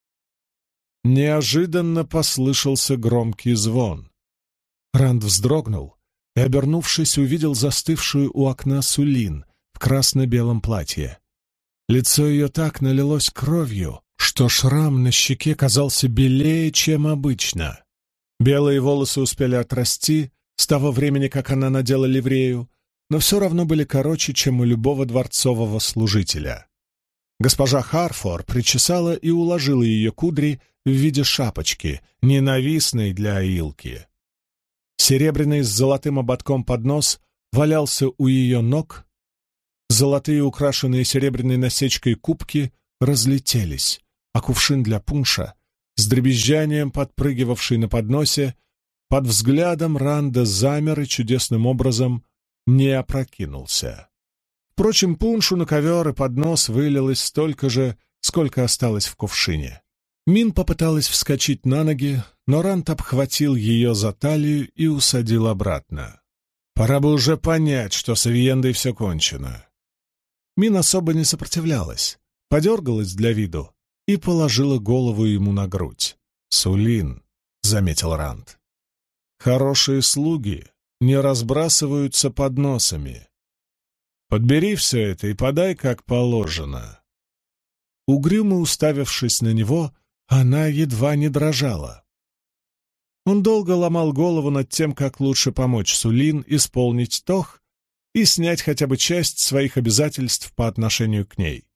Неожиданно послышался громкий звон. Ранд вздрогнул и, обернувшись, увидел застывшую у окна Сулин в красно-белом платье. Лицо ее так налилось кровью, что шрам на щеке казался белее, чем обычно. Белые волосы успели отрасти с того времени, как она надела ливрею, но все равно были короче, чем у любого дворцового служителя. Госпожа Харфор причесала и уложила ее кудри в виде шапочки, ненавистной для Аилки. Серебряный с золотым ободком поднос валялся у ее ног, золотые, украшенные серебряной насечкой кубки разлетелись, а кувшин для пунша, с дребезжанием подпрыгивавший на подносе, под взглядом Ранда замер и чудесным образом не опрокинулся. Впрочем, пуншу на ковер и поднос вылилось столько же, сколько осталось в кувшине. Мин попыталась вскочить на ноги, но Ранд обхватил ее за талию и усадил обратно. Пора бы уже понять, что с Авиендой все кончено. Мин особо не сопротивлялась, подергалась для виду и положила голову ему на грудь. «Сулин», — заметил Ранд, — «хорошие слуги не разбрасываются подносами. Подбери все это и подай как положено». Угрюмо уставившись на него, она едва не дрожала. Он долго ломал голову над тем, как лучше помочь Сулин исполнить тох и снять хотя бы часть своих обязательств по отношению к ней.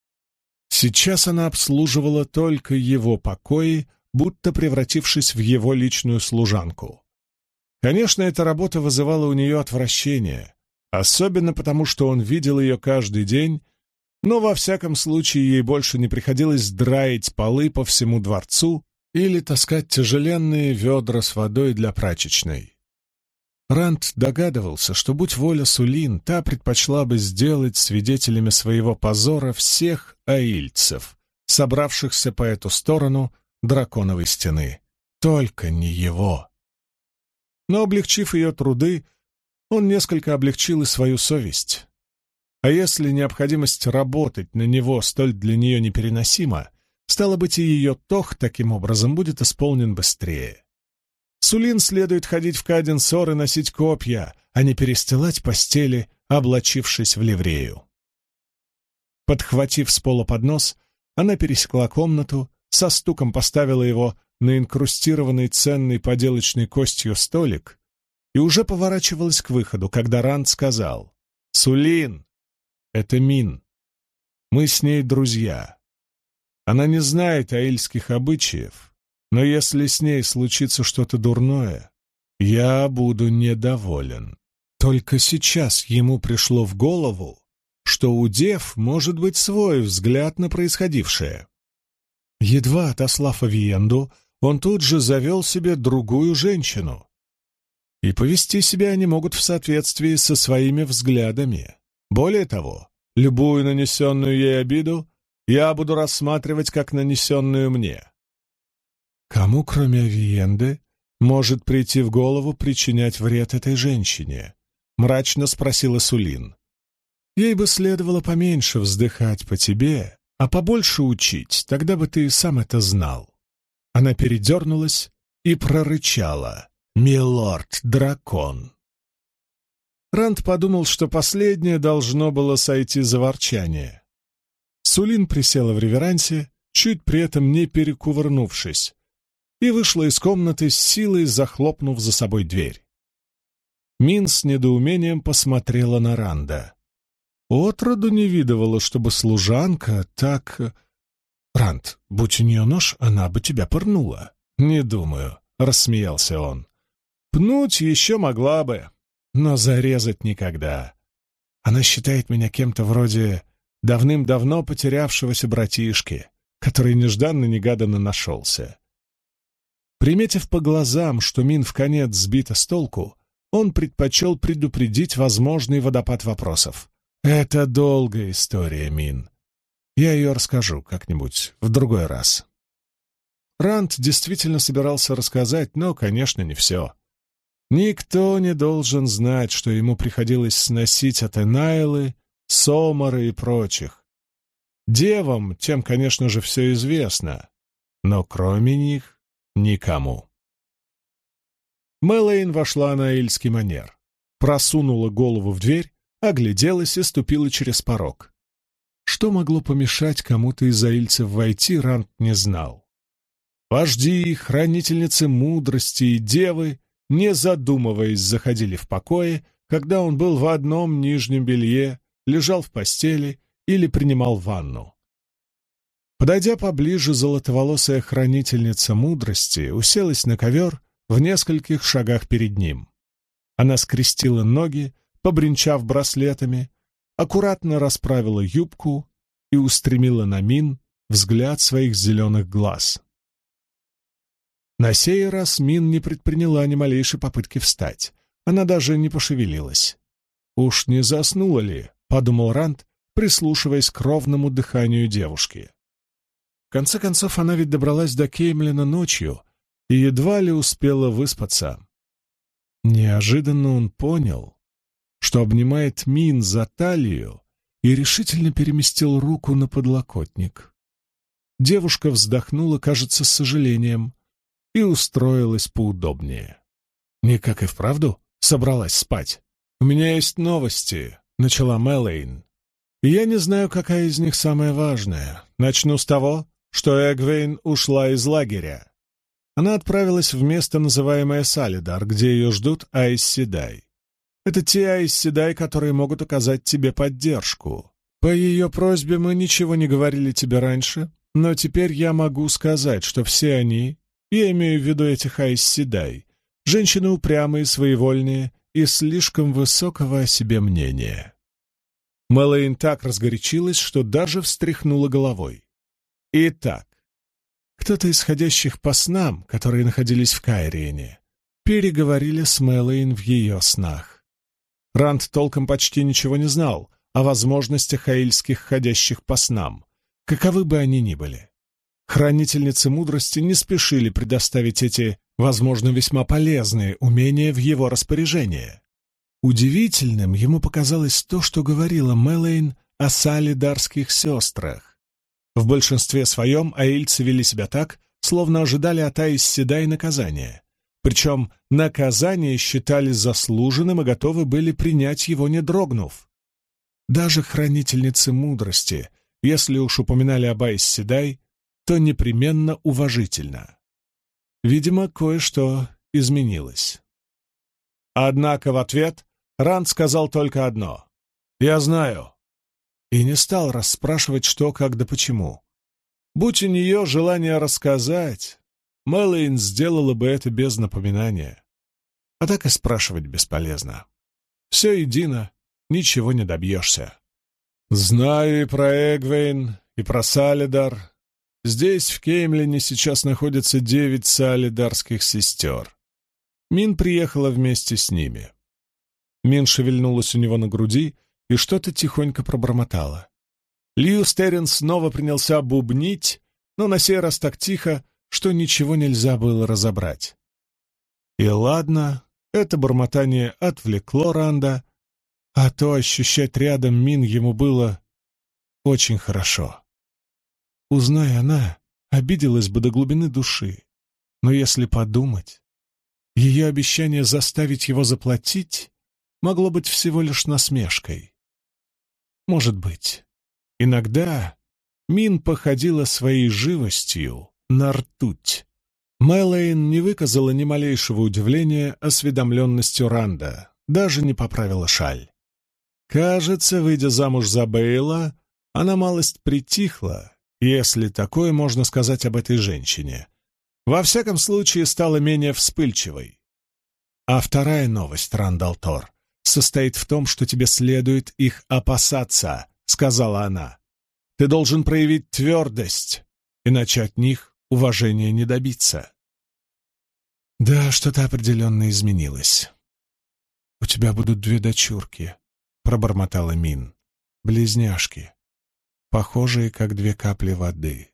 Сейчас она обслуживала только его покои, будто превратившись в его личную служанку. Конечно, эта работа вызывала у нее отвращение, особенно потому, что он видел ее каждый день, но во всяком случае ей больше не приходилось драить полы по всему дворцу или таскать тяжеленные ведра с водой для прачечной. Ранд догадывался, что, будь воля Сулин, та предпочла бы сделать свидетелями своего позора всех аильцев, собравшихся по эту сторону драконовой стены. Только не его. Но, облегчив ее труды, он несколько облегчил и свою совесть. А если необходимость работать на него столь для нее непереносима, стало быть, и ее тох таким образом будет исполнен быстрее. Сулин следует ходить в Каден-Сор и носить копья, а не перестилать постели, облачившись в ливрею. Подхватив с пола поднос, она пересекла комнату, со стуком поставила его на инкрустированный ценной поделочной костью столик и уже поворачивалась к выходу, когда Ранд сказал: «Сулин, это Мин. Мы с ней друзья. Она не знает аильских обычаев, но если с ней случится что-то дурное, я буду недоволен». Только сейчас ему пришло в голову, что у дев может быть свой взгляд на происходившее. Едва отослав Авиенду, он тут же завел себе другую женщину. И повести себя они могут в соответствии со своими взглядами. Более того, любую нанесенную ей обиду я буду рассматривать как нанесенную мне. Кому, кроме Авиенды, может прийти в голову причинять вред этой женщине? Мрачно спросила Сулин. Ей бы следовало поменьше вздыхать по тебе, а побольше учить, тогда бы ты и сам это знал. Она передернулась и прорычала: «Милорд-дракон». Ранд подумал, что последнее должно было сойти за ворчание. Сулин присела в реверансе, чуть при этом не перекувырнувшись, и вышла из комнаты с силой, захлопнув за собой дверь. Мин с недоумением посмотрела на Ранда. Отроду не видывала, чтобы служанка так... «Ранд, будь у нее нож, она бы тебя пырнула». «Не думаю», — рассмеялся он. «Пнуть еще могла бы, но зарезать никогда. Она считает меня кем-то вроде давным-давно потерявшегося братишки, который нежданно-негаданно нашелся». Приметив по глазам, что Мин вконец сбита с толку, он предпочел предупредить возможный водопад вопросов. «Это долгая история, Мин. Я ее расскажу как-нибудь в другой раз». Ранд действительно собирался рассказать, но, конечно, не все. Никто не должен знать, что ему приходилось сносить от Энайлы, Сомара и прочих. Девам тем, конечно же, все известно, но кроме них никому. Мэлэйн вошла на аильский манер, просунула голову в дверь, огляделась и ступила через порог. Что могло помешать кому-то из аильцев войти, Ранд не знал. Вожди, хранительницы мудрости и девы, не задумываясь, заходили в покои, когда он был в одном нижнем белье, лежал в постели или принимал ванну. Подойдя поближе, золотоволосая хранительница мудрости уселась на ковер в нескольких шагах перед ним. Она скрестила ноги, побренчав браслетами, аккуратно расправила юбку и устремила на Мин взгляд своих зеленых глаз. На сей раз Мин не предприняла ни малейшей попытки встать. Она даже не пошевелилась. «Уж не заснула ли?» — подумал Ранд, прислушиваясь к ровному дыханию девушки. В конце концов, она ведь добралась до Кеймлина ночью и едва ли успела выспаться. Неожиданно он понял, что обнимает Мин за талию, и решительно переместил руку на подлокотник. Девушка вздохнула, кажется, с сожалением, и устроилась поудобнее. Никак и вправду собралась спать. «У меня есть новости», — начала Мэлэйн. «И я не знаю, какая из них самая важная. Начну с того, что Эгвейн ушла из лагеря. Она отправилась в место, называемое Салидар, где ее ждут Аэс Седай. Это те Аэс Седай, которые могут оказать тебе поддержку. По ее просьбе мы ничего не говорили тебе раньше, но теперь я могу сказать, что все они, я имею в виду этих Аэс Седай, женщины упрямые, своевольные и слишком высокого о себе мнения». Мэлэйн так разгорячилась, что даже встряхнула головой. Итак, кто-то из ходящих по снам, которые находились в Кайриене, переговорили с Мэлэйн в ее снах. Ранд толком почти ничего не знал о возможностях аильских ходящих по снам, каковы бы они ни были. Хранительницы мудрости не спешили предоставить эти, возможно, весьма полезные умения в его распоряжение. Удивительным ему показалось то, что говорила Мэлэйн о салидарских сестрах. В большинстве своем аильцы вели себя так, словно ожидали от Аэс Седай наказания. Причем наказание считали заслуженным и готовы были принять его, не дрогнув. Даже хранительницы мудрости, если уж упоминали об Аэс Седай, то непременно уважительно. Видимо, кое-что изменилось. Однако в ответ Ранд сказал только одно: «Я знаю», и не стал расспрашивать, что, как да почему. Будь у нее желание рассказать, Мэлэйн сделала бы это без напоминания. А так и спрашивать бесполезно. Все едино, ничего не добьешься. Знаю и про Эгвейн, и про Салидар. Здесь, в Кеймлине, сейчас находятся девять салидарских сестер. Мин приехала вместе с ними. Мин шевельнулась у него на груди и что-то тихонько пробормотала. Лью Стерин снова принялся бубнить, но на сей раз так тихо, что ничего нельзя было разобрать. И ладно, это бормотание отвлекло Ранда, а то ощущать рядом Мин ему было очень хорошо. Узнай она, обиделась бы до глубины души, но если подумать, ее обещание заставить его заплатить могло быть всего лишь насмешкой. Может быть, иногда Мин походила своей живостью на ртуть. Мэлэйн не выказала ни малейшего удивления осведомленностью Ранда, даже не поправила шаль. Кажется, выйдя замуж за Бейла, она малость притихла, если такое можно сказать об этой женщине. Во всяком случае, стала менее вспыльчивой. А вторая новость, Рандалтор, состоит в том, что тебе следует их опасаться, — сказала она. Ты должен проявить твердость, иначе от них уважения не добиться. Да, что-то определенно изменилось. У тебя будут две дочурки, — пробормотала Мин, — близняшки, похожие, как две капли воды.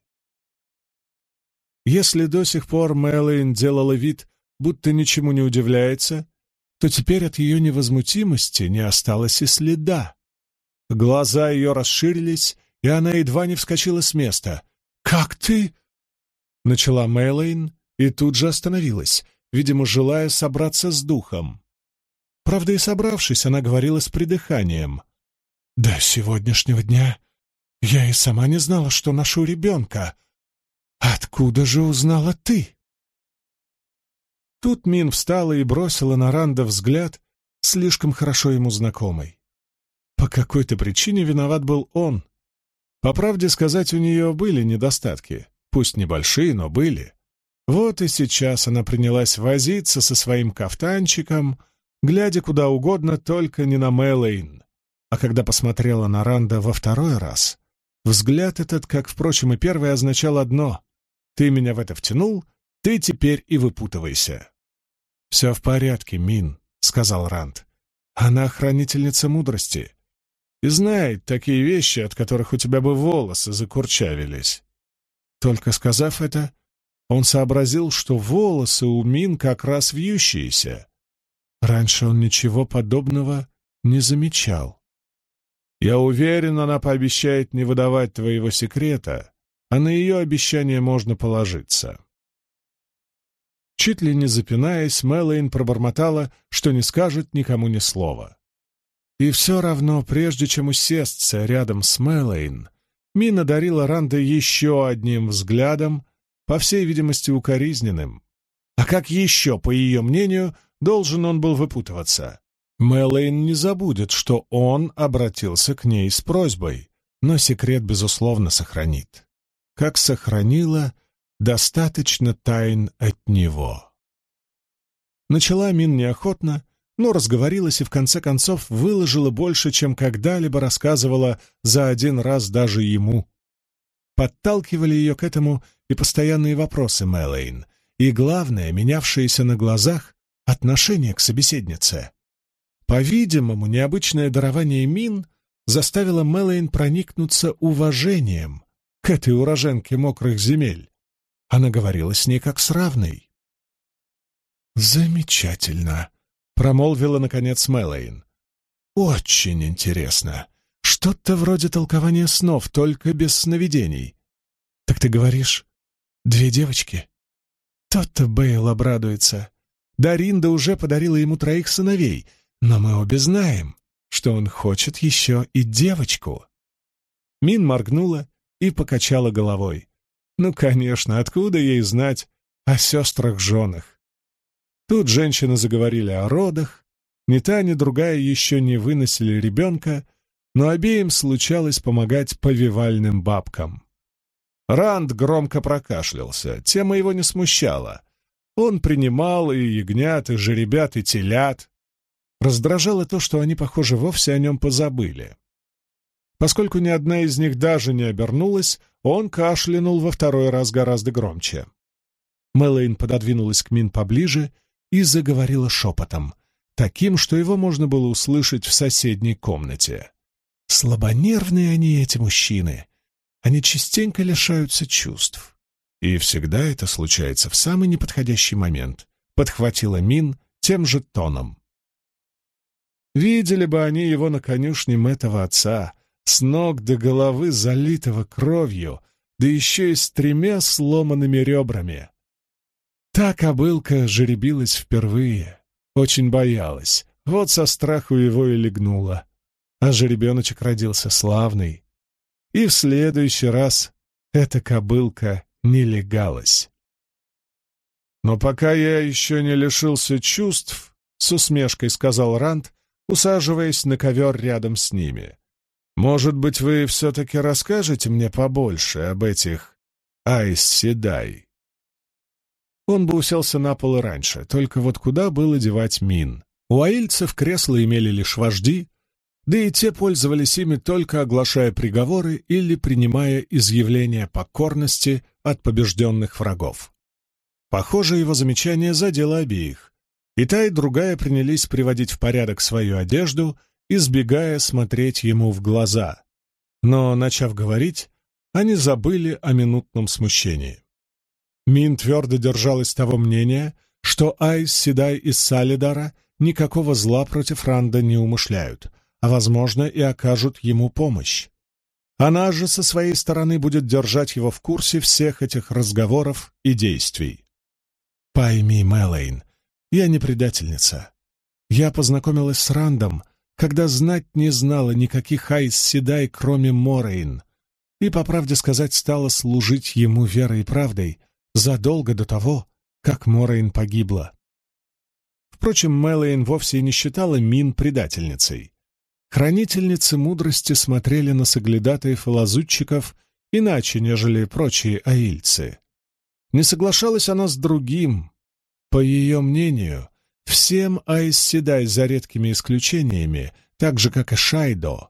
Если до сих пор Мэлэйн делала вид, будто ничему не удивляется, то теперь от ее невозмутимости не осталось и следа. Глаза ее расширились, и она едва не вскочила с места. «Как ты?» — начала Мэлэйн и тут же остановилась, видимо, желая собраться с духом. Правда, и собравшись, она говорила с придыханием. «До сегодняшнего дня я и сама не знала, что ношу ребенка. Откуда же узнала ты?» Тут Мин встала и бросила на Ранда взгляд, слишком хорошо ему знакомый. По какой-то причине виноват был он. По правде сказать, у нее были недостатки, пусть небольшие, но были. Вот и сейчас она принялась возиться со своим кафтанчиком, глядя куда угодно, только не на Мэлэйн. А когда посмотрела на Ранда во второй раз, Взгляд этот, как, впрочем, и первый, означал одно: «Ты меня в это втянул, ты теперь и выпутывайся». «Все в порядке, Мин», — сказал Ранд. «Она хранительница мудрости и знает такие вещи, от которых у тебя бы волосы закурчавились». Только сказав это, он сообразил, что волосы у Мин как раз вьющиеся. Раньше он ничего подобного не замечал. «Я уверен, она пообещает не выдавать твоего секрета, а на ее обещание можно положиться». Чуть ли не запинаясь, Мэлэйн пробормотала, что не скажет никому ни слова. И все равно, прежде чем усесться рядом с Мэлэйн, Мин одарила Ранда еще одним взглядом, по всей видимости, укоризненным. А как еще, по ее мнению, должен он был выпутываться? Мэлэйн не забудет, что он обратился к ней с просьбой, но секрет, безусловно, сохранит. Как сохранила достаточно тайн от него. Начала Мин неохотно, но разговорилась и в конце концов выложила больше, чем когда-либо рассказывала за один раз даже ему. Подталкивали ее к этому и постоянные вопросы Мэлэйн, и, главное, менявшиеся на глазах отношение к собеседнице. По-видимому, необычное дарование Мин заставило Мэлэйн проникнуться уважением к этой уроженке мокрых земель. Она говорила с ней как с равной. «Замечательно», — промолвила, наконец, Мэлэйн. «Очень интересно. Что-то вроде толкования снов, только без сновидений. Так ты говоришь, две девочки?» То-то Бейл обрадуется. Даринда уже подарила ему троих сыновей, но мы обе знаем, что он хочет еще и девочку. Мин моргнула и покачала головой. Ну, конечно, откуда ей знать о сестрах-женах? Тут женщины заговорили о родах, ни та, ни другая еще не выносили ребенка, но обеим случалось помогать повивальным бабкам. Ранд громко прокашлялся, тема его не смущала. Он принимал и ягнят, и жеребят, и телят. Раздражало то, что они, похоже, вовсе о нем позабыли. Поскольку ни одна из них даже не обернулась, он кашлянул во второй раз гораздо громче. Мэлэйн пододвинулась к Мин поближе и заговорила шепотом, таким, что его можно было услышать в соседней комнате. Слабонервные они, эти мужчины. Они частенько лишаются чувств. И всегда это случается в самый неподходящий момент, подхватила Мин тем же тоном. Видели бы они его на конюшне мэтова отца, с ног до головы залитого кровью, да еще и с тремя сломанными ребрами. Та кобылка жеребилась впервые, очень боялась, вот со страху его и легнула. А жеребеночек родился славный. И в следующий раз эта кобылка не легалась. «Но пока я еще не лишился чувств», — с усмешкой сказал Ранд, усаживаясь на ковер рядом с ними, «может быть, вы все-таки расскажете мне побольше об этих Айс Седай?» Он бы уселся на пол и раньше, только вот куда было девать Мин? У аильцев кресла имели лишь вожди, да и те пользовались ими только оглашая приговоры или принимая изъявления покорности от побежденных врагов. Похоже, его замечание задело обеих. И та, и другая принялись приводить в порядок свою одежду, избегая смотреть ему в глаза. Но, начав говорить, они забыли о минутном смущении. Мин твердо держалась того мнения, что Айс Седай из Салидара никакого зла против Ранда не умышляют, а, возможно, и окажут ему помощь. Она же со своей стороны будет держать его в курсе всех этих разговоров и действий. «Пойми, Мэлэйн, я не предательница. Я познакомилась с Рандом, когда знать не знала никаких Айс Седай, кроме Морейн, и, по правде сказать, стала служить ему верой и правдой задолго до того, как Морейн погибла». Впрочем, Мэлэйн вовсе не считала Мин предательницей. Хранительницы мудрости смотрели на соглядатаев и лазутчиков иначе, нежели прочие аильцы. Не соглашалась она с другим. По ее мнению, всем Айс Седай, за редкими исключениями, так же, как и Шайдо,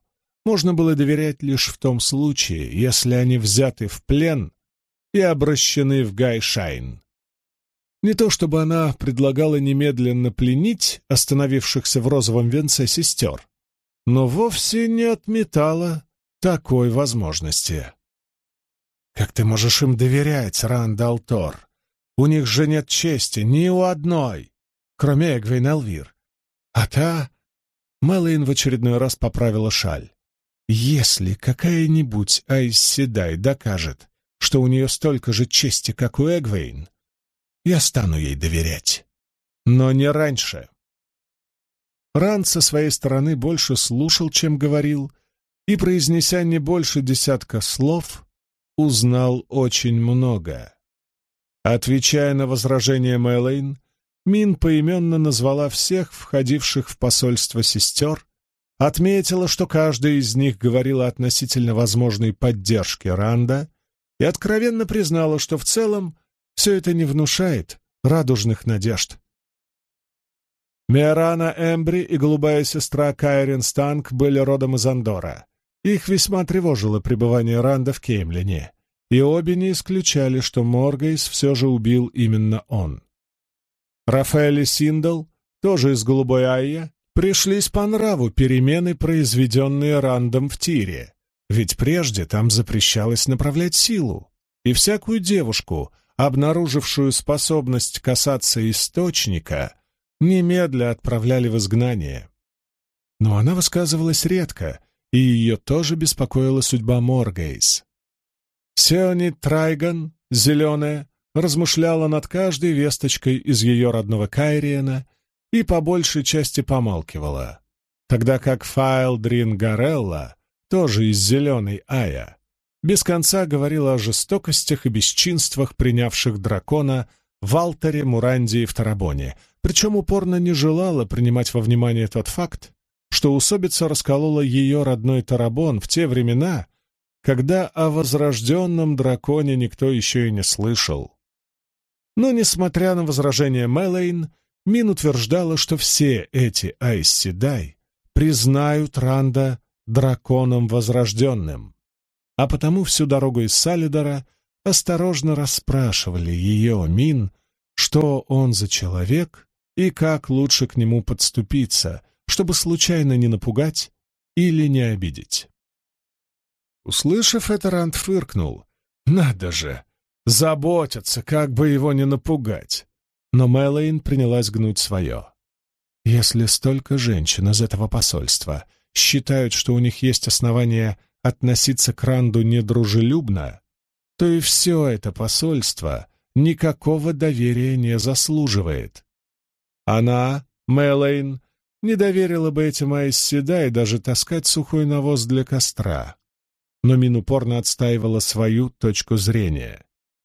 можно было доверять лишь в том случае, если они взяты в плен и обращены в Гайшайн. Не то чтобы она предлагала немедленно пленить остановившихся в розовом венце сестер, но вовсе не отметала такой возможности. «Как ты можешь им доверять, Рандал Тор? У них же нет чести ни у одной, кроме Эгвейн Элвир. А та...» Мэлэйн в очередной раз поправила шаль. «Если какая-нибудь Айс Седай докажет, что у нее столько же чести, как у Эгвейн, я стану ей доверять. Но не раньше». Ранд со своей стороны больше слушал, чем говорил, и, произнеся не больше десятка слов, узнал очень много. Отвечая на возражение Мэлэйн, Мин поименно назвала всех входивших в посольство сестер, отметила, что каждая из них говорила относительно возможной поддержки Ранда, и откровенно признала, что в целом все это не внушает радужных надежд. Миорана Эмбри и голубая сестра Кайрин Станг были родом из Андора. Их весьма тревожило пребывание Ранда в Кеймлине, и обе не исключали, что Моргейс все же убил именно он. Рафаэль и Синдал, тоже из голубой Айя, пришлись по нраву перемены, произведенные Рандом в Тире, ведь прежде там запрещалось направлять силу, и всякую девушку, обнаружившую способность касаться источника, немедля отправляли в изгнание. Но она высказывалась редко, и ее тоже беспокоила судьба Моргейс. Сеони Трайган, зеленая, размышляла над каждой весточкой из ее родного Кайриена и по большей части помалкивала, тогда как Файлдрин Гарелла, тоже из зеленой Ая, без конца говорила о жестокостях и бесчинствах принявших дракона в Алтаре, Муранде и в Тарабоне, причем упорно не желала принимать во внимание тот факт, что усобица расколола ее родной Тарабон в те времена, когда о возрожденном драконе никто еще и не слышал. Но, несмотря на возражения Мэлэйн, Мин утверждала, что все эти Айс Седай признают Ранда драконом возрожденным, а потому всю дорогу из Салидора осторожно расспрашивали ее, Мин, что он за человек и как лучше к нему подступиться, чтобы случайно не напугать или не обидеть. Услышав это, Ранд фыркнул. «Надо же! Заботятся, как бы его не напугать!» Но Мэлэйн принялась гнуть свое. «Если столько женщин из этого посольства считают, что у них есть основания относиться к Ранду недружелюбно, то и все это посольство никакого доверия не заслуживает. Она, Мэлэйн, не доверила бы этим Айс Седай даже таскать сухой навоз для костра. Но Мин упорно отстаивала свою точку зрения.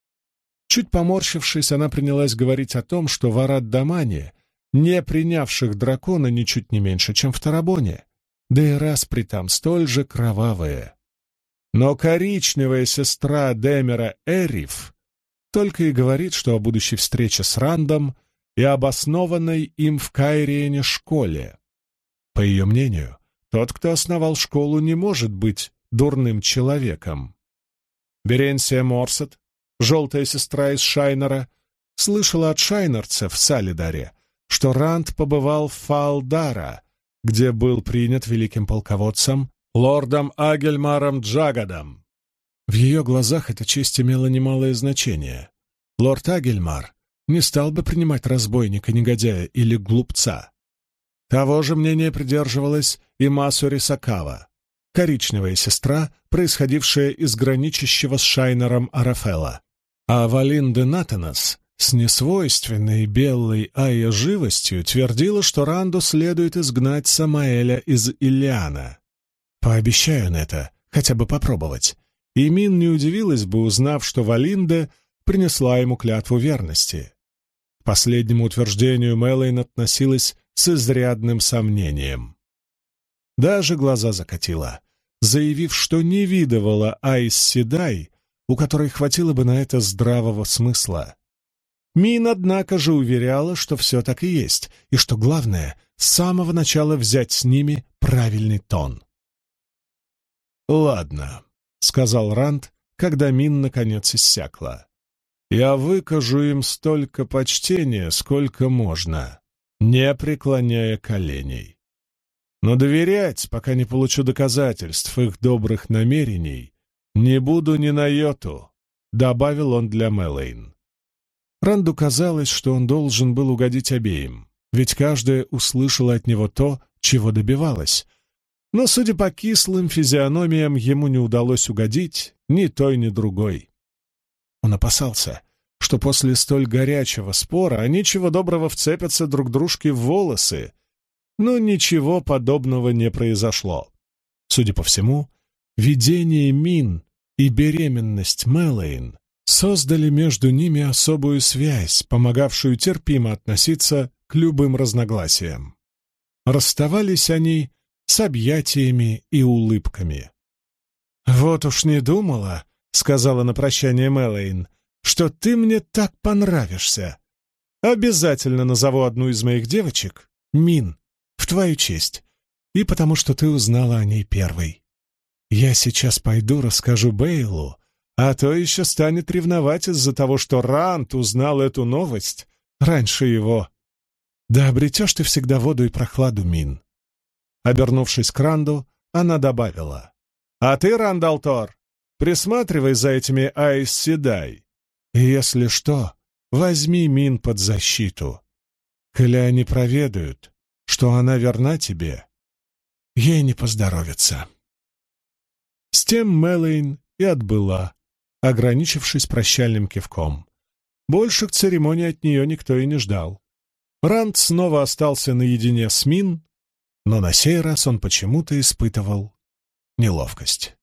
Чуть поморщившись, она принялась говорить о том, что в Арат-Дамане, не принявших дракона ничуть не меньше, чем в Тарабоне, да и распри там столь же кровавые. Но коричневая сестра Демера Эриф только и говорит, что о будущей встрече с Рандом и обоснованной им в Кайриене школе. По ее мнению, тот, кто основал школу, не может быть дурным человеком. Беренсия Морсет, желтая сестра из Шайнера, слышала от шайнерцев в Салидаре, что Ранд побывал в Фаалдара, где был принят великим полководцем лордом Агельмаром Джагадом. В ее глазах эта честь имела немалое значение. Лорд Агельмар не стал бы принимать разбойника, негодяя или глупца. Того же мнения придерживалась и Масури Сакава, коричневая сестра, происходившая из граничащего с Шайнером Арафела. А Валин де Натанас с несвойственной белой Айя живостью твердила, что Ранду следует изгнать Самаэля из Иллиана. Пообещаю на это, хотя бы попробовать. И Мин не удивилась бы, узнав, что Валинда принесла ему клятву верности. К последнему утверждению Мэлэйн относилась с изрядным сомнением. Даже глаза закатила, заявив, что не видывала Айс Седай, у которой хватило бы на это здравого смысла. Мин, однако же, уверяла, что все так и есть, и что главное — с самого начала взять с ними правильный тон. «Ладно», — сказал Ранд, когда Мин наконец иссякла. «Я выкажу им столько почтения, сколько можно, не преклоняя коленей. Но доверять, пока не получу доказательств их добрых намерений, не буду ни на йоту», — добавил он для Мэлэйн. Ранду казалось, что он должен был угодить обеим, ведь каждая услышала от него то, чего добивалась. Но, судя по кислым физиономиям, ему не удалось угодить ни той, ни другой. Он опасался, что после столь горячего спора они чего доброго вцепятся друг дружке в волосы, но ничего подобного не произошло. Судя по всему, видение Мин и беременность Мэлэйн создали между ними особую связь, помогавшую терпимо относиться к любым разногласиям. Расставались они с объятиями и улыбками. «Вот уж не думала», — сказала на прощание Мэлэйн, — «что ты мне так понравишься. Обязательно назову одну из моих девочек Мин, в твою честь, и потому что ты узнала о ней первой. Я сейчас пойду расскажу Бейлу, а то еще станет ревновать из-за того, что Ранд узнал эту новость раньше его. Да обретешь ты всегда воду и прохладу, Мин». Обернувшись к Ранду, она добавила: «А ты, Рандалтор, присматривай за этими Айс Седай, и, если что, возьми Мин под защиту. Коли они проведают, что она верна тебе, ей не поздоровится». С тем Мэлэйн и отбыла, ограничившись прощальным кивком. Больше к церемонии от нее никто и не ждал. Ранд снова остался наедине с Мин, но на сей раз он почему-то испытывал неловкость.